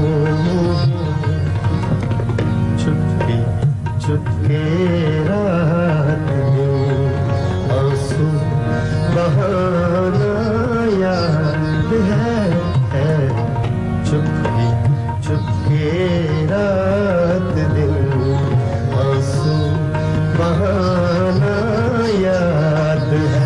چپکے چپکے رات میں آنسو بہانا یاد ہے. چپکے چپکے رات دن آنسو بہانا یاد ہے.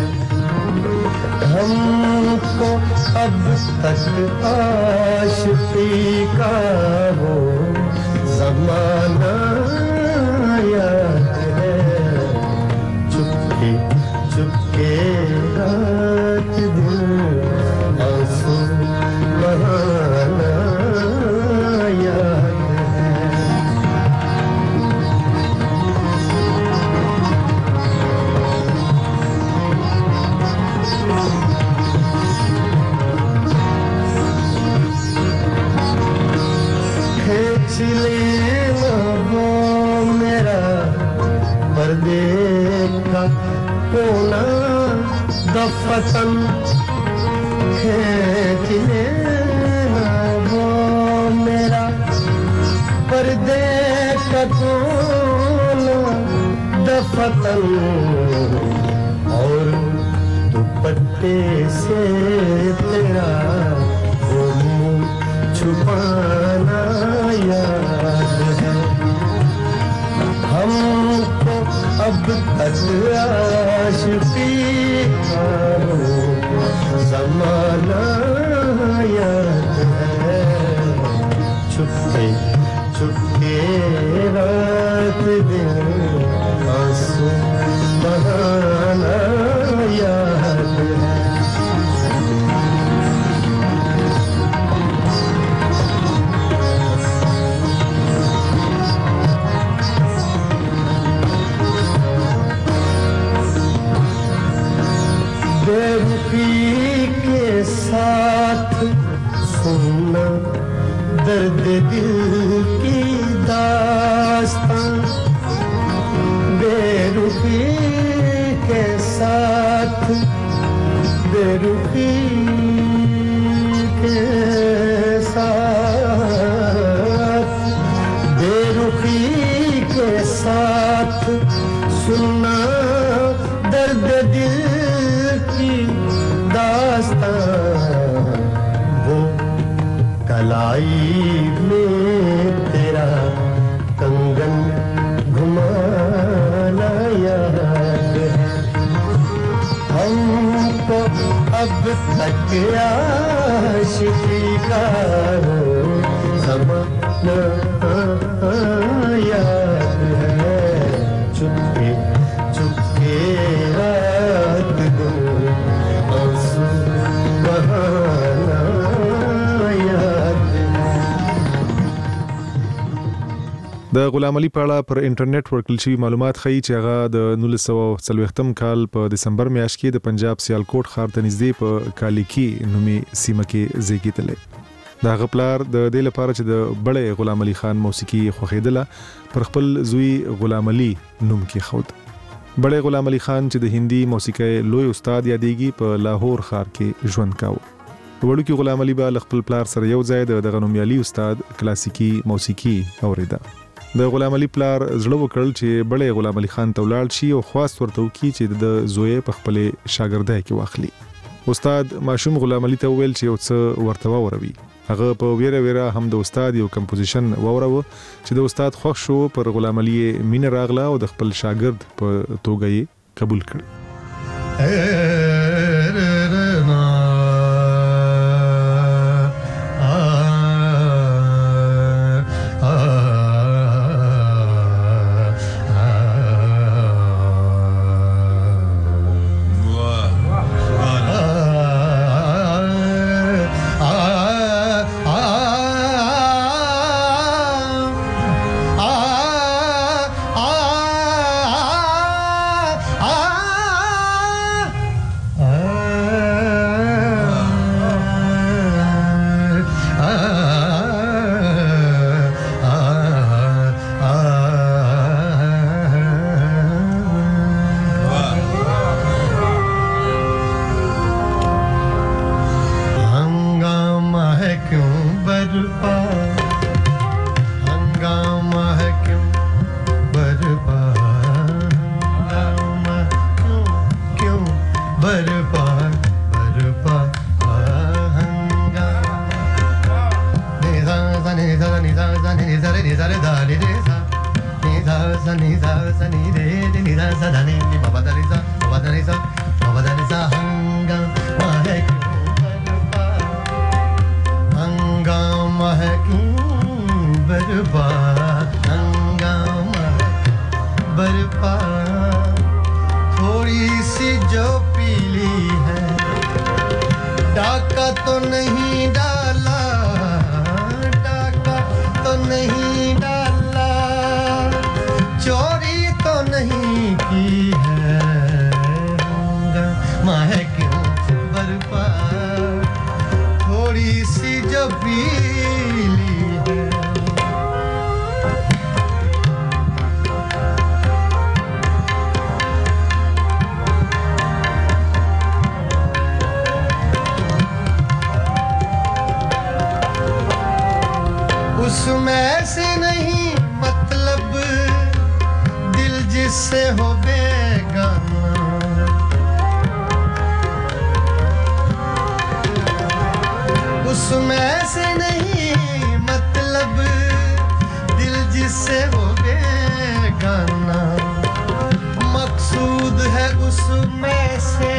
ہم کو اب تک عاشقی کا وہ زمانہ یاد ہے. چپکے چپکے رات دن آنسو بہانا یاد ہے. लेना वो मेरा पर्दे का कोना दफतन खींच लेना वो मेरा पर्दे का कोना दफतन और दुपट्टे से तेरा वो मुंह छुपाना याद है। हमको अब तक आशिकी का ज़माना याद है। छुपके छुपके रात दिन आंसू बहाना याद है। बेरुखी के साथ सुनना दर्द दिल की दास्तां, बेरुखी के साथ बेरुखी के साथ बेरुखी के साथ सुनना दर्द दिल की दास्तां, वो कलाई में तेरा कंगन घुमाना याद है। हमको अब तक आशिकी का ज़माना याद है। चुपके चुपके रात दिन आंसू बहाना याद है। د غلام علي په اړه پر انټرنیټ ورکړل شوی معلومات ښیي چې هغه د نولس سوه څلوېښتم کال په دسمبر میاشت کې د پنجاب سیالکوټ ښار ته نږدې په کالیکی نومي سیمه کې زیږېدلی. د هغه پلار د دې لپاره چې د بړی غلام علي خان موسیقي خوښېدله پر خپل زوی غلام علي نوم کېښود. بړی غلام علي خان چې د هندي موسیقۍ لوی استاد یادېږي په لاهور ښار کې ژوند کاوه. وړوکی غلام علي به له خپل پلار سره یو ځای د دغه نومیالي استاد کلاسیکي موسیقي اورېده. د غلام علي پلار زړه وکړل چې بړی غلام علي خان ته ولاړ شي او خواست ورته وکړي چې د زوی په خپلې شاګردۍ کې واخلي. استاد ماشوم غلام علي ته وویل چې یو څه ورته واوروي. هغه په ویره ویره هم د استاد یو کمپوزیشن واوروه چې د استاد خوښ شو. پر غلام علي مینه راغله او د خپل شاګرد په توګه یې قبول کړ. उसमें से नहीं मतलब दिल जिससे हो बेगाना, उसमें से नहीं मतलब दिल जिससे हो बेगाना, मकसूद है उसमें से,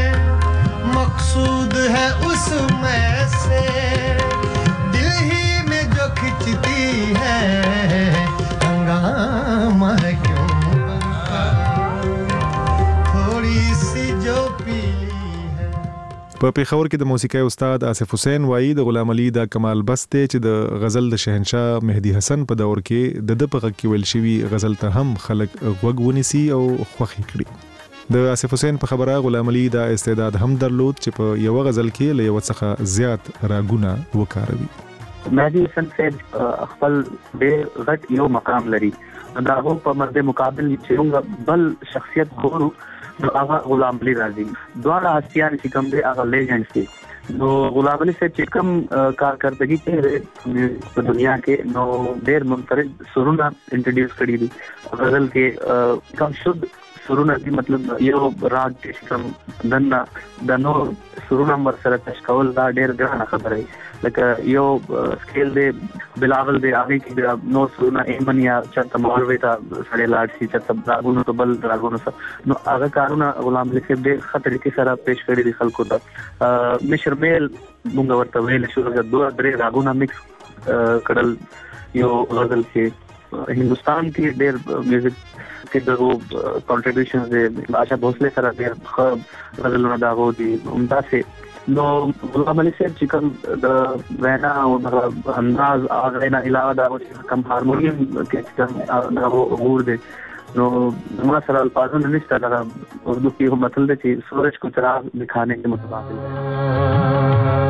मकसूद है उसमें से, दिल ही में जो खिंचती है हंगामा है क्यों बनता, थोड़ी सी जो पीली है। په پیښور کې د موسیقۍ استاد آصف حسین وایي د غلام علي د کمال بس ته چې د غزل د شهنشاه مهدي حسن په دور کې د د په غږ کې ویل شوی غزل ته هم خلک غوږ ونیسي او خوښي کړي. د آصف حسین په خبره غلام علي د استعداد هم درلود چې په یو غزل کې له یو څخه زیات راګونه وکاروي. مهدي حسن صاحب خپل ډېر غټ یو مقام لري، دا هو په مرده مقابل چې موږ بل شخصیت ګورو نو هغه غلام علي راځي. دواړه هستیان چې کوم دي هغه لیجنډز دي. نو غلام علي صاحب چې کوم کارکردګي کوي په دنیا کې نو ډېر منفرد سرونه انټروډیوس کړي دي. غزل کې کوم شود سرونه دي، مطلب یو راګ چې کوم دنه د نو سرونه مر سره تشکول دا ډېر ګرانه خبره ده. لکه یو سکیل دی بلاول دی هغه کې نو سرونه ایمن یا چرته مولوي ته سړی لاړ شي چرته راګونو ته بل راګونو سره نو هغه کارونه غلام علي صاحب ډېر ښه طریقې سره پیش کړي دي خلکو ته. مشر میل موږ ورته ویل شو چې دوه درې راګونه مکس کړل یو غزل کې. هندوستان کې ډېر میوزیک کې دغه کنټریبیوشنز دي، آشا بھوسلے سره ډېر ښه غزلونه دا غو دي همداسې. نو غلام علي صاحب چې کوم د وینا او د انداز هغه نه علاوه دا چې کوم هارمونیم کې کوم دا غور دي نو ما سره الفاظونه نشته. دا اردو کې هم مطلب دی چې سورج کو چراغ دکھانے کے متبادل ہے.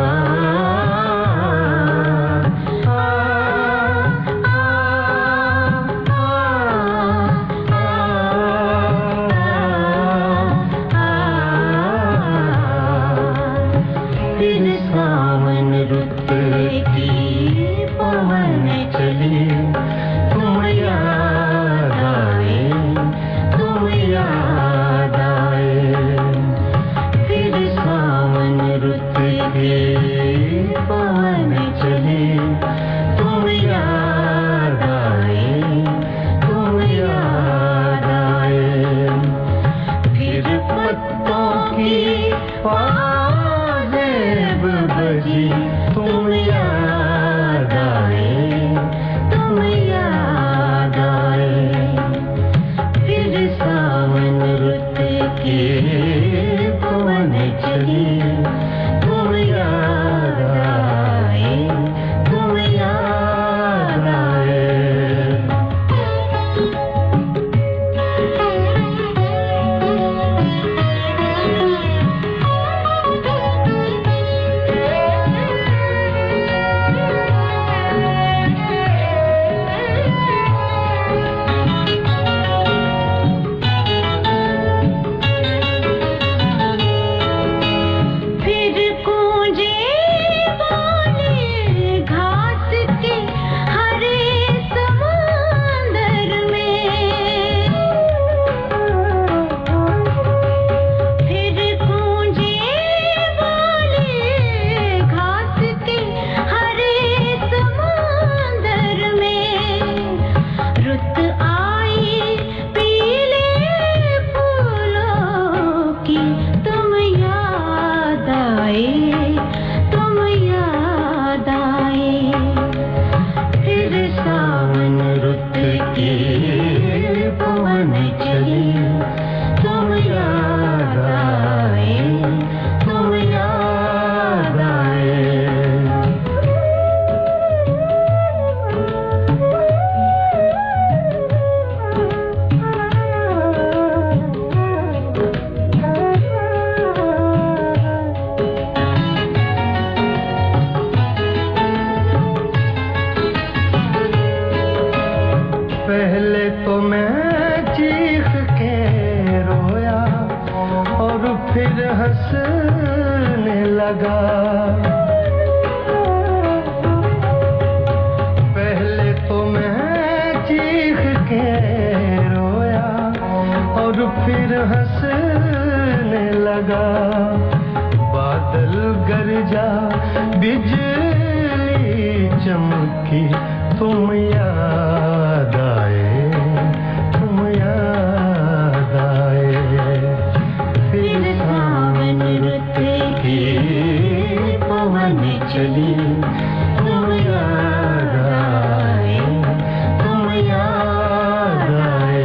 बिजली चमकी तुम याद आए, तुम याद आए, फिर सावन रुत की पवन चली, तुम याद आए, तुम याद आए।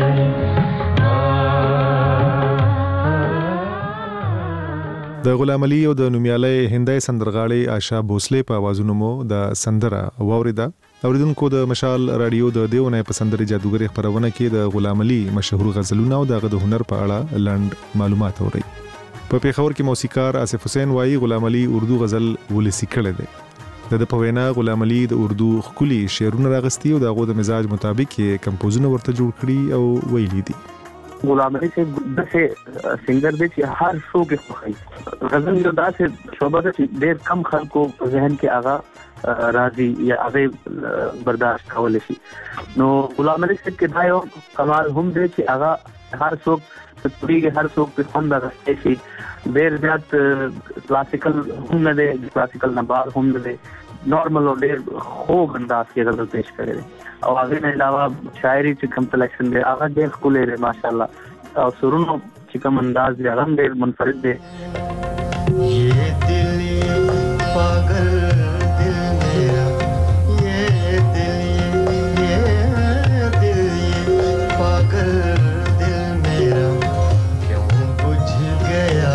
د غلام علي او د نومیالۍ هندۍ سندرغاړي آشا بوسلې په आवाजونو مو د سندره واوریدا. اوریدونکو د مشال رادیو د دیونه په سندري جادوګري خبرونه کې د غلام علي مشهور غزلونه او د هنر په اړه لاند معلومات اوري. په پیښور کې موسیقار آصف حسین وایي غلام علي اردو غزل ولسی کړی دی. د په وینا غلام علي د اردو خولي شعرونه راغستي او د غو د مزاج مطابق کې کمپوزونه ورته جوړ کړي او ویلي دي. غلام علي سے دغه سنگر دی چې هر شو کې خوښي غزل یو داسې شوبه ده چې ډېر کم خلکو په ذهن کې هغه راضي یا هغه برداشت کول شي. نو غلام علي سے کې دا یو کمال هم دی چې هغه هر څوک په طریقې هر څوک په خوند راځي شي. ډېر زیات کلاسیکل هم نه دی، کلاسیکل نه بار هم نه دی، نارمل او ډېر خوږ انداز کې غزل پیش کړی دی. او هغه نه علاوه شاعري چې کوم سلیکشن دی هغه ډېر ښکلی دی ماشاءالله. او سرونو چې کوم انداز دی هغه ډېر منفرد دی. ये दिल ये पागल दिल मेरा, ये दिल ये दिल ये पागल दिल मेरा, क्यों बुझ गया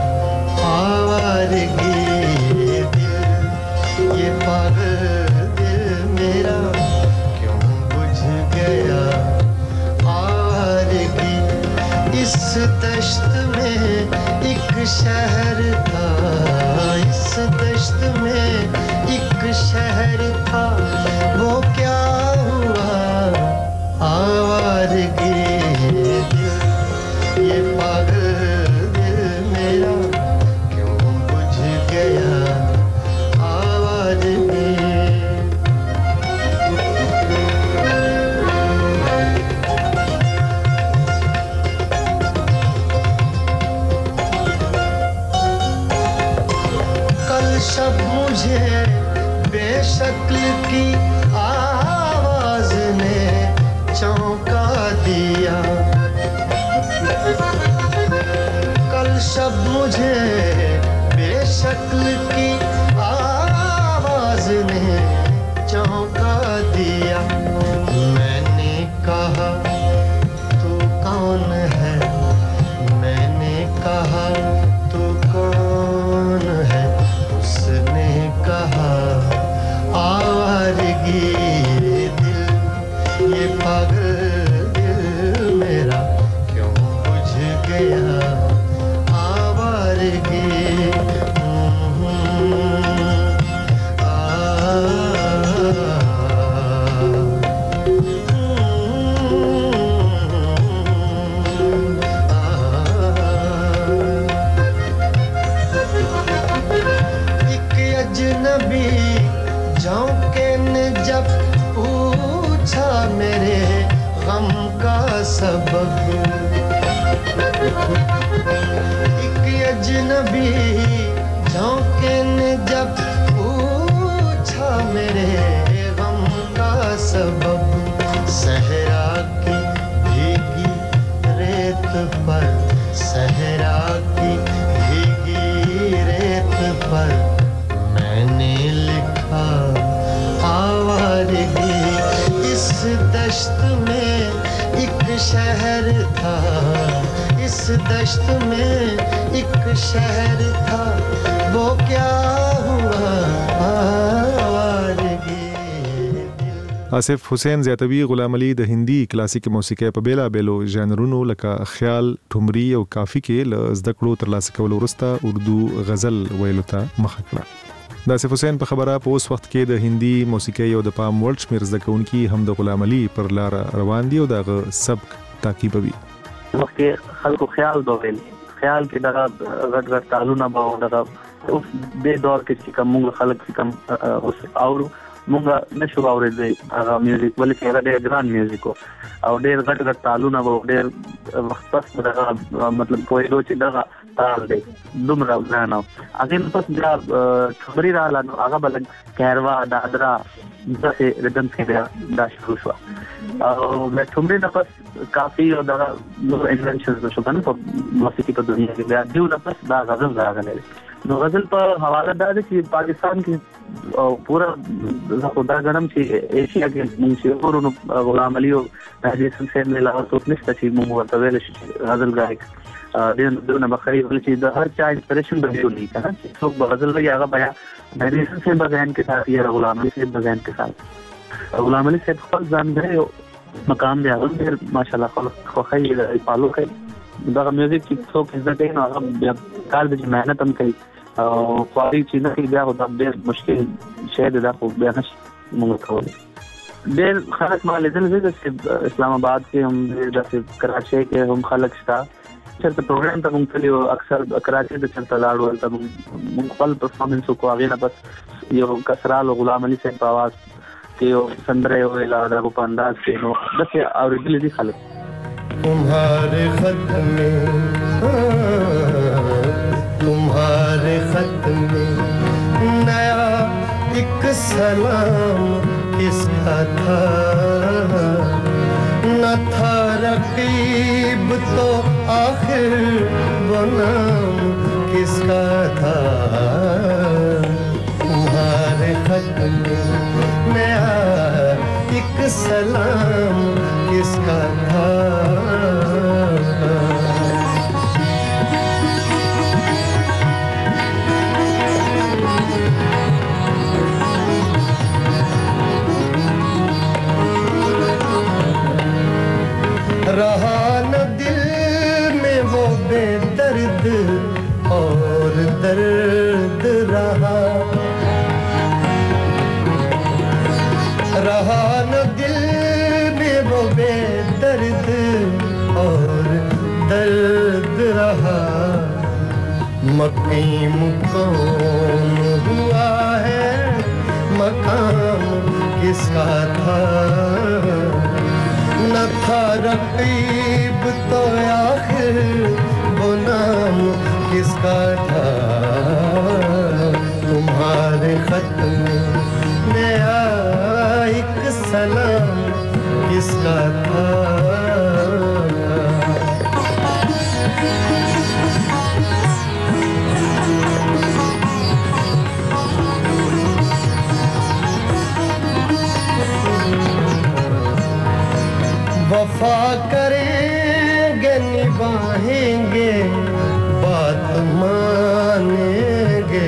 आवारगी, ये दिल ये पागल दिल मेरा, क्यों बुझ गया आवारगी। इस दश्त में एक शहर था, इस दश्त में एक शहर था, वो क्या हुआ आवारगी, दिल ये पागल दिल मेरा, क्यों बुझ गया आवारगी। शब मुझे बेशक्ल की आवाज ने चौंका दिया, कल शब मुझे बेशक्ल की आवाज ने चौंका दिया। मैंने कहा तू कौन है, मैंने कहा तू कौन है, उसने कहा आवारगी, दिल ये पागल दिल मेरा, क्यों बुझ गया आवारगी। अजनबी झोंके ने जब पूछा मेरे गम का सबब, एक अजनबी झोंके ने जब पूछा मेरे गम का सबब, सहरा की भीगी रेत पर, सहरा की भीगी रेत पर मैंने लिखा आवारगी। इस दश्त में एक शहर था, इस दश्त में एक शहर था, वो क्या हुआ आवारगी। آصف حسین زیاتوی غلام علي د هندي کلاسیک موسیقي په بیلا بیلو ژانرونو لکه خیال، ټمری او کافی کې ل زده کړو ترلاسه کول وروسته اردو غزل ویلو ته مخه کړه. د آصف حسین په خبره په اوس وخت کې د هندي موسیقي او د پام ورلد شمیر زده کوونکي هم د غلام علي پر لار روان دي او دغه سبک تعقیبوي. وخت کې خلکو خیال دویل، خیال کې دغه غټ غټ تالونه به دغه اوس د دور کې چې کوم خلک چې کوم اوس اورو مونږه نشو اورېدای هغه میوزیک، ولې هغه ډېر ګران میوزیک او ډېر غټ غټ تالونه به ډېر وخت پس دغه مطلب پوهېدو چې دغه ताल दे दुमरा गाना अगे पस जा खबरी राला नो आगा बलन कहरवा दादरा जैसे रिदम से दा शुरू हुआ और मैं ठुमरी न पस काफी और दा नो इन्वेंशंस जो शुगन तो मौसीकी पर दुनिया के बाद जो न पस दा गजल दा गले नो गजल पर हवाला दा कि पाकिस्तान की पूरा खुदा गरम थी एशिया के मुंशी और गुलाम अली और हदीस से मिला तो निश्चित थी मुंह तवेल गजल गायक दिन दिन बखरी वाली चीज हर चाह इंस्पिरेशन बनी हुई है ना तो गजल में आगा बया हदीस से बजान के साथ ये गुलाम अली से बजान के साथ गुलाम अली से खुद जान गए मकाम दिया फिर माशाल्लाह खो खई पालो खई दा म्यूजिक की तो कितना कहीं ना काल में मेहनत हम कई और क्वालिटी चीज़ की क्या होता है बेहद मुश्किल शायद इधर को बेहद मुमकिन है बेहद खालक माल इधर से जैसे इस्लामाबाद के हम जैसे कराची के हम खालक था चलते प्रोग्राम तक हम चलिए अक्सर कराची से चलता लाड़ू तक मुकम्मल परफॉर्मेंस को आगे ना बस ये कसराल और गुलाम अली से आवाज़ के संदरे हो इलादा को अंदाज से हो बस ये ओरिजिनली खालक तुम्हारे खत में तुम्हारे खत में नया एक सलाम किसका था न था रकीब तो आखिर वो नाम किसका था तुम्हारे खत में नया एक सलाम किसका था रहा न दिल में वो बेदर्द और दर्द रहा रहा न दिल में वो बेदर्द और दर्द रहा मकीम कौन हुआ है मकाम किसका था न था रकीब तो आखिर वो नाम किसका था तुम्हारे खत में नया एक सलाम किसका था वफा करेंगे निभाएंगे बात मानेंगे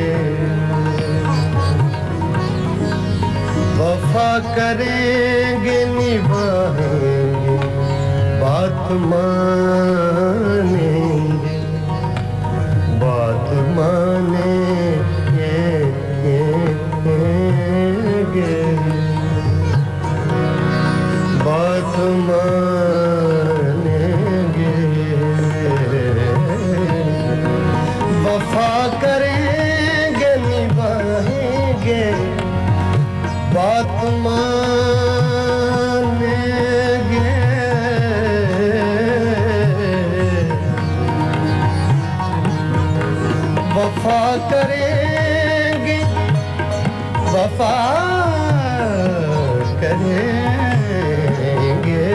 वफा करेंगे निभाएंगे बात मानेंगे बात मानेंगे बात मानेंगे वफा करेंगे निभाएंगे बात मानेंगे वफा करेंगे वफा करेंगे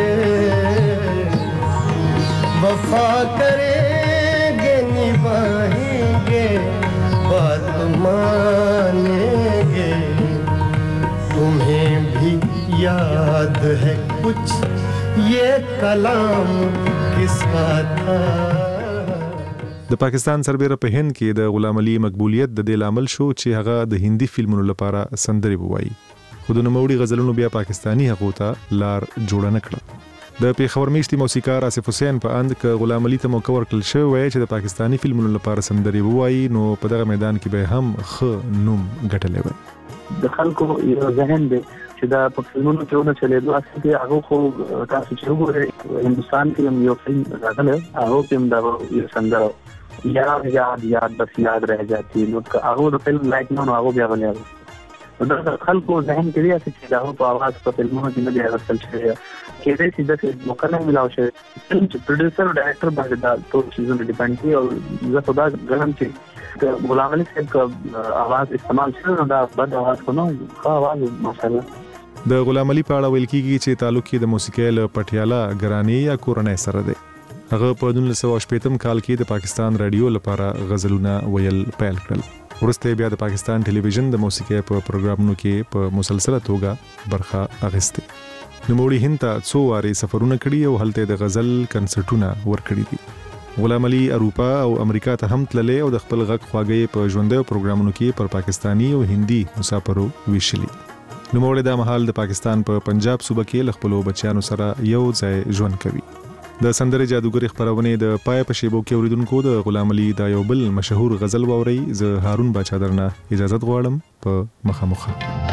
वफा करेंगे निभाएंगे बात मानेंगे तुम्हें भी याद है कुछ ये कलाम किसका था د پاکستان سربېره په هند کې د غلام علي مقبولیت د دې لامل شو چې هغه د هندي فلمونو لپاره سندري ووایي خو د نوموړي غزلونو بیا پاکستانی حقوق ته لار جوړه نه کړه د پیښور میشتي موسیقار آصف حسین په اند ک غلام علي ته موقع ورکړل شوی چې د پاکستانی فلمونو لپاره سندري ووایي نو په دغه میدان کې به هم خ نوم ګټلې وي د خلکو یو ذهن دی چې دا په فلمونو کې ونه چلېدو اصل کې هغه خو تاسو چې وګورئ هندستان کې یو فلم راغلی هغه کې هم دا یو سندره याद याद याद बस याद रह जाती है लोग का आगो तो फिल्म लाइक ना आगो भी आगो دا خلکو ذهن کې دی چې دا په आवाज په فلمونو کې نه دی راغلی شوی کې دې چې د مکمل ملاو شي چې پروډوسر او ډایرکټر باندې دا ټول شیزونه ډیپند کوي او زه په دا غواړم چې غلام علي صاحب کا आवाज استعمال شوی دا بد आवाज کو نه ښه आवाज ماشاءالله. د غلام علي په اړه ویل کیږي چې تعلق یې د موسیقۍ له پټیاله ګرانی یا کورنۍ سره دی. هغه په نولس سوه شپږم کال کې د پاکستان رادیو لپاره غزلونه ویل پیل کړل. ورسته بیا د پاکستان ټلویزیون د موسیقۍ په پروګرامونو کې په مسلسله توګه برخه اخیسته. نوموړي هند ته څو واري سفرونه کړي او هلته د غزل کنسرټونه ورکړي دي. غلام علي اروپا او امریکا ته هم تللی او د خپل غږ خواږه په ژوندۍ پروګرامونو کې پر پاکستانی او هندي مسافرو ویشلي. نوموړي د مهال د پاکستان په پنجاب صوبه کې ل خپل بچیانو سره یو ځای ژوند کوي. د سندره جادوګر خبرونه د پای په شیبو کې اوریدونکو د غلام علي د یو بل مشهور غزل ووري ز هارون باچا درنه اجازه غواړم په مخامخه.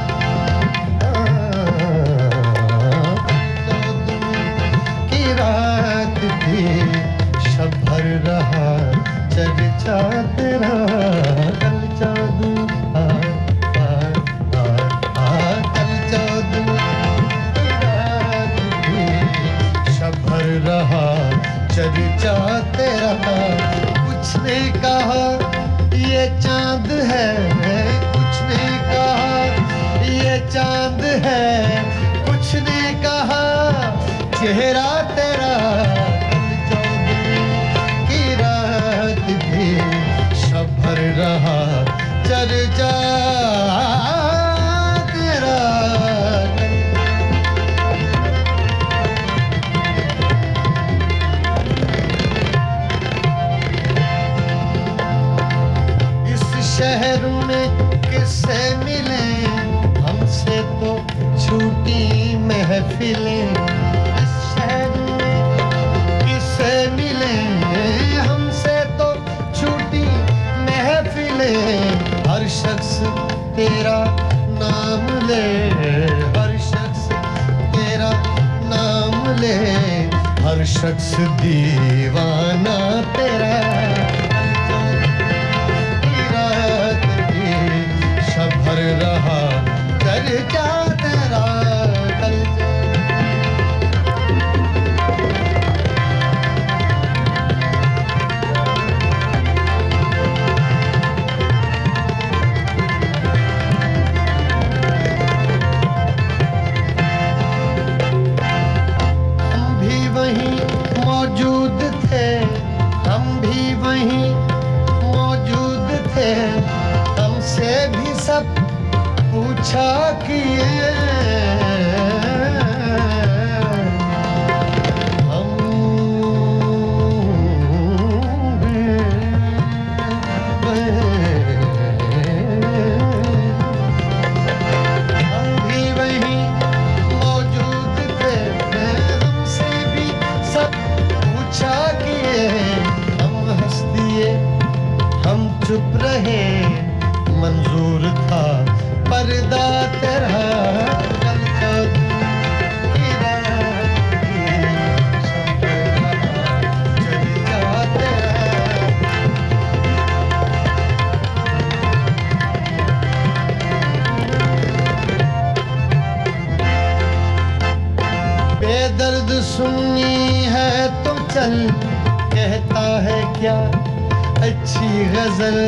की रात थी शब भर रहा चर्चा तेरा कल जादू रहा चर्चा तेरा कुछ ने कहा ये चांद है कुछ ने कहा ये चांद है कुछ ने कहा चेहरा तेरा की रात भी शब भर रहा चर्चा शहर में किससे मिले हमसे तो छूटी महफिलें इस शहर में किससे मिले हमसे तो छूटी महफिलें हर शख्स तेरा नाम ले हर शख्स तेरा नाम ले हर शख्स दीवाना तेरा भर रहा चर्चा तेरा कल हम भी वहीं मौजूद थे हम भी वहीं मौजूद थे हमसे भी सब पूछा किए हम हम भी वहीं मौजूद थे हमसे भी सब पूछा किए हम हंस दिए हम चुप रहे मंजूर था पर्दा तेरा कल की रात चर्चा तेरा बेदर्द सुननी है तो चल कहता है क्या अच्छी गजल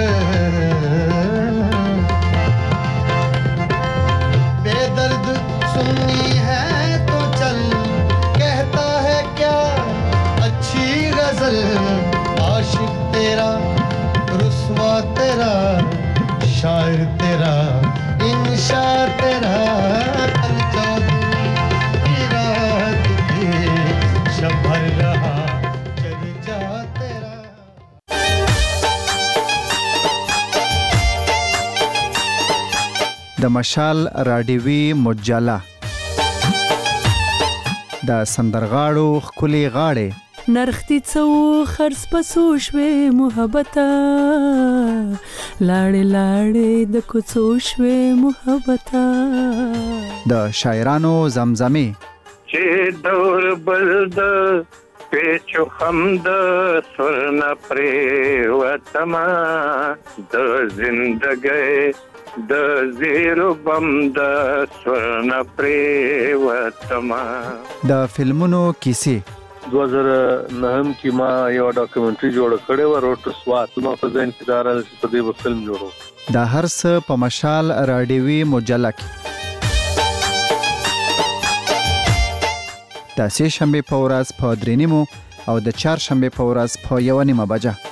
बेदर्द सुननी है तो चल कहता है क्या अच्छी गजल आशिक तेरा रुस्वा तेरा शायर तेरा इंशा तेरा कल जादू की रात थी शब भर रहा चर्चा तेरा. د مشال راډیوي مجله د سندرغاړو خولي غاړي نرختی څو خرڅ پسو شوي محبت لاړې لاړې د کوڅو شوي محبت د شاعرانو زمزمه چې دور بلد پیچو خمد سرنا پری وتما د زندګۍ د زیرو بم د سورن پریوتما. د فلمونو کیسې دو هزار نه کې ما یو ډاکومنټري جوړ کړی و روټ سوات نو په ځین کې دار په دې فلم جوړو. د هر څه په مشال رادیوي مجله کې د سه شنبه په ورځ په درې نیمو او د چهار شنبه په ورځ په یو نیمه بجه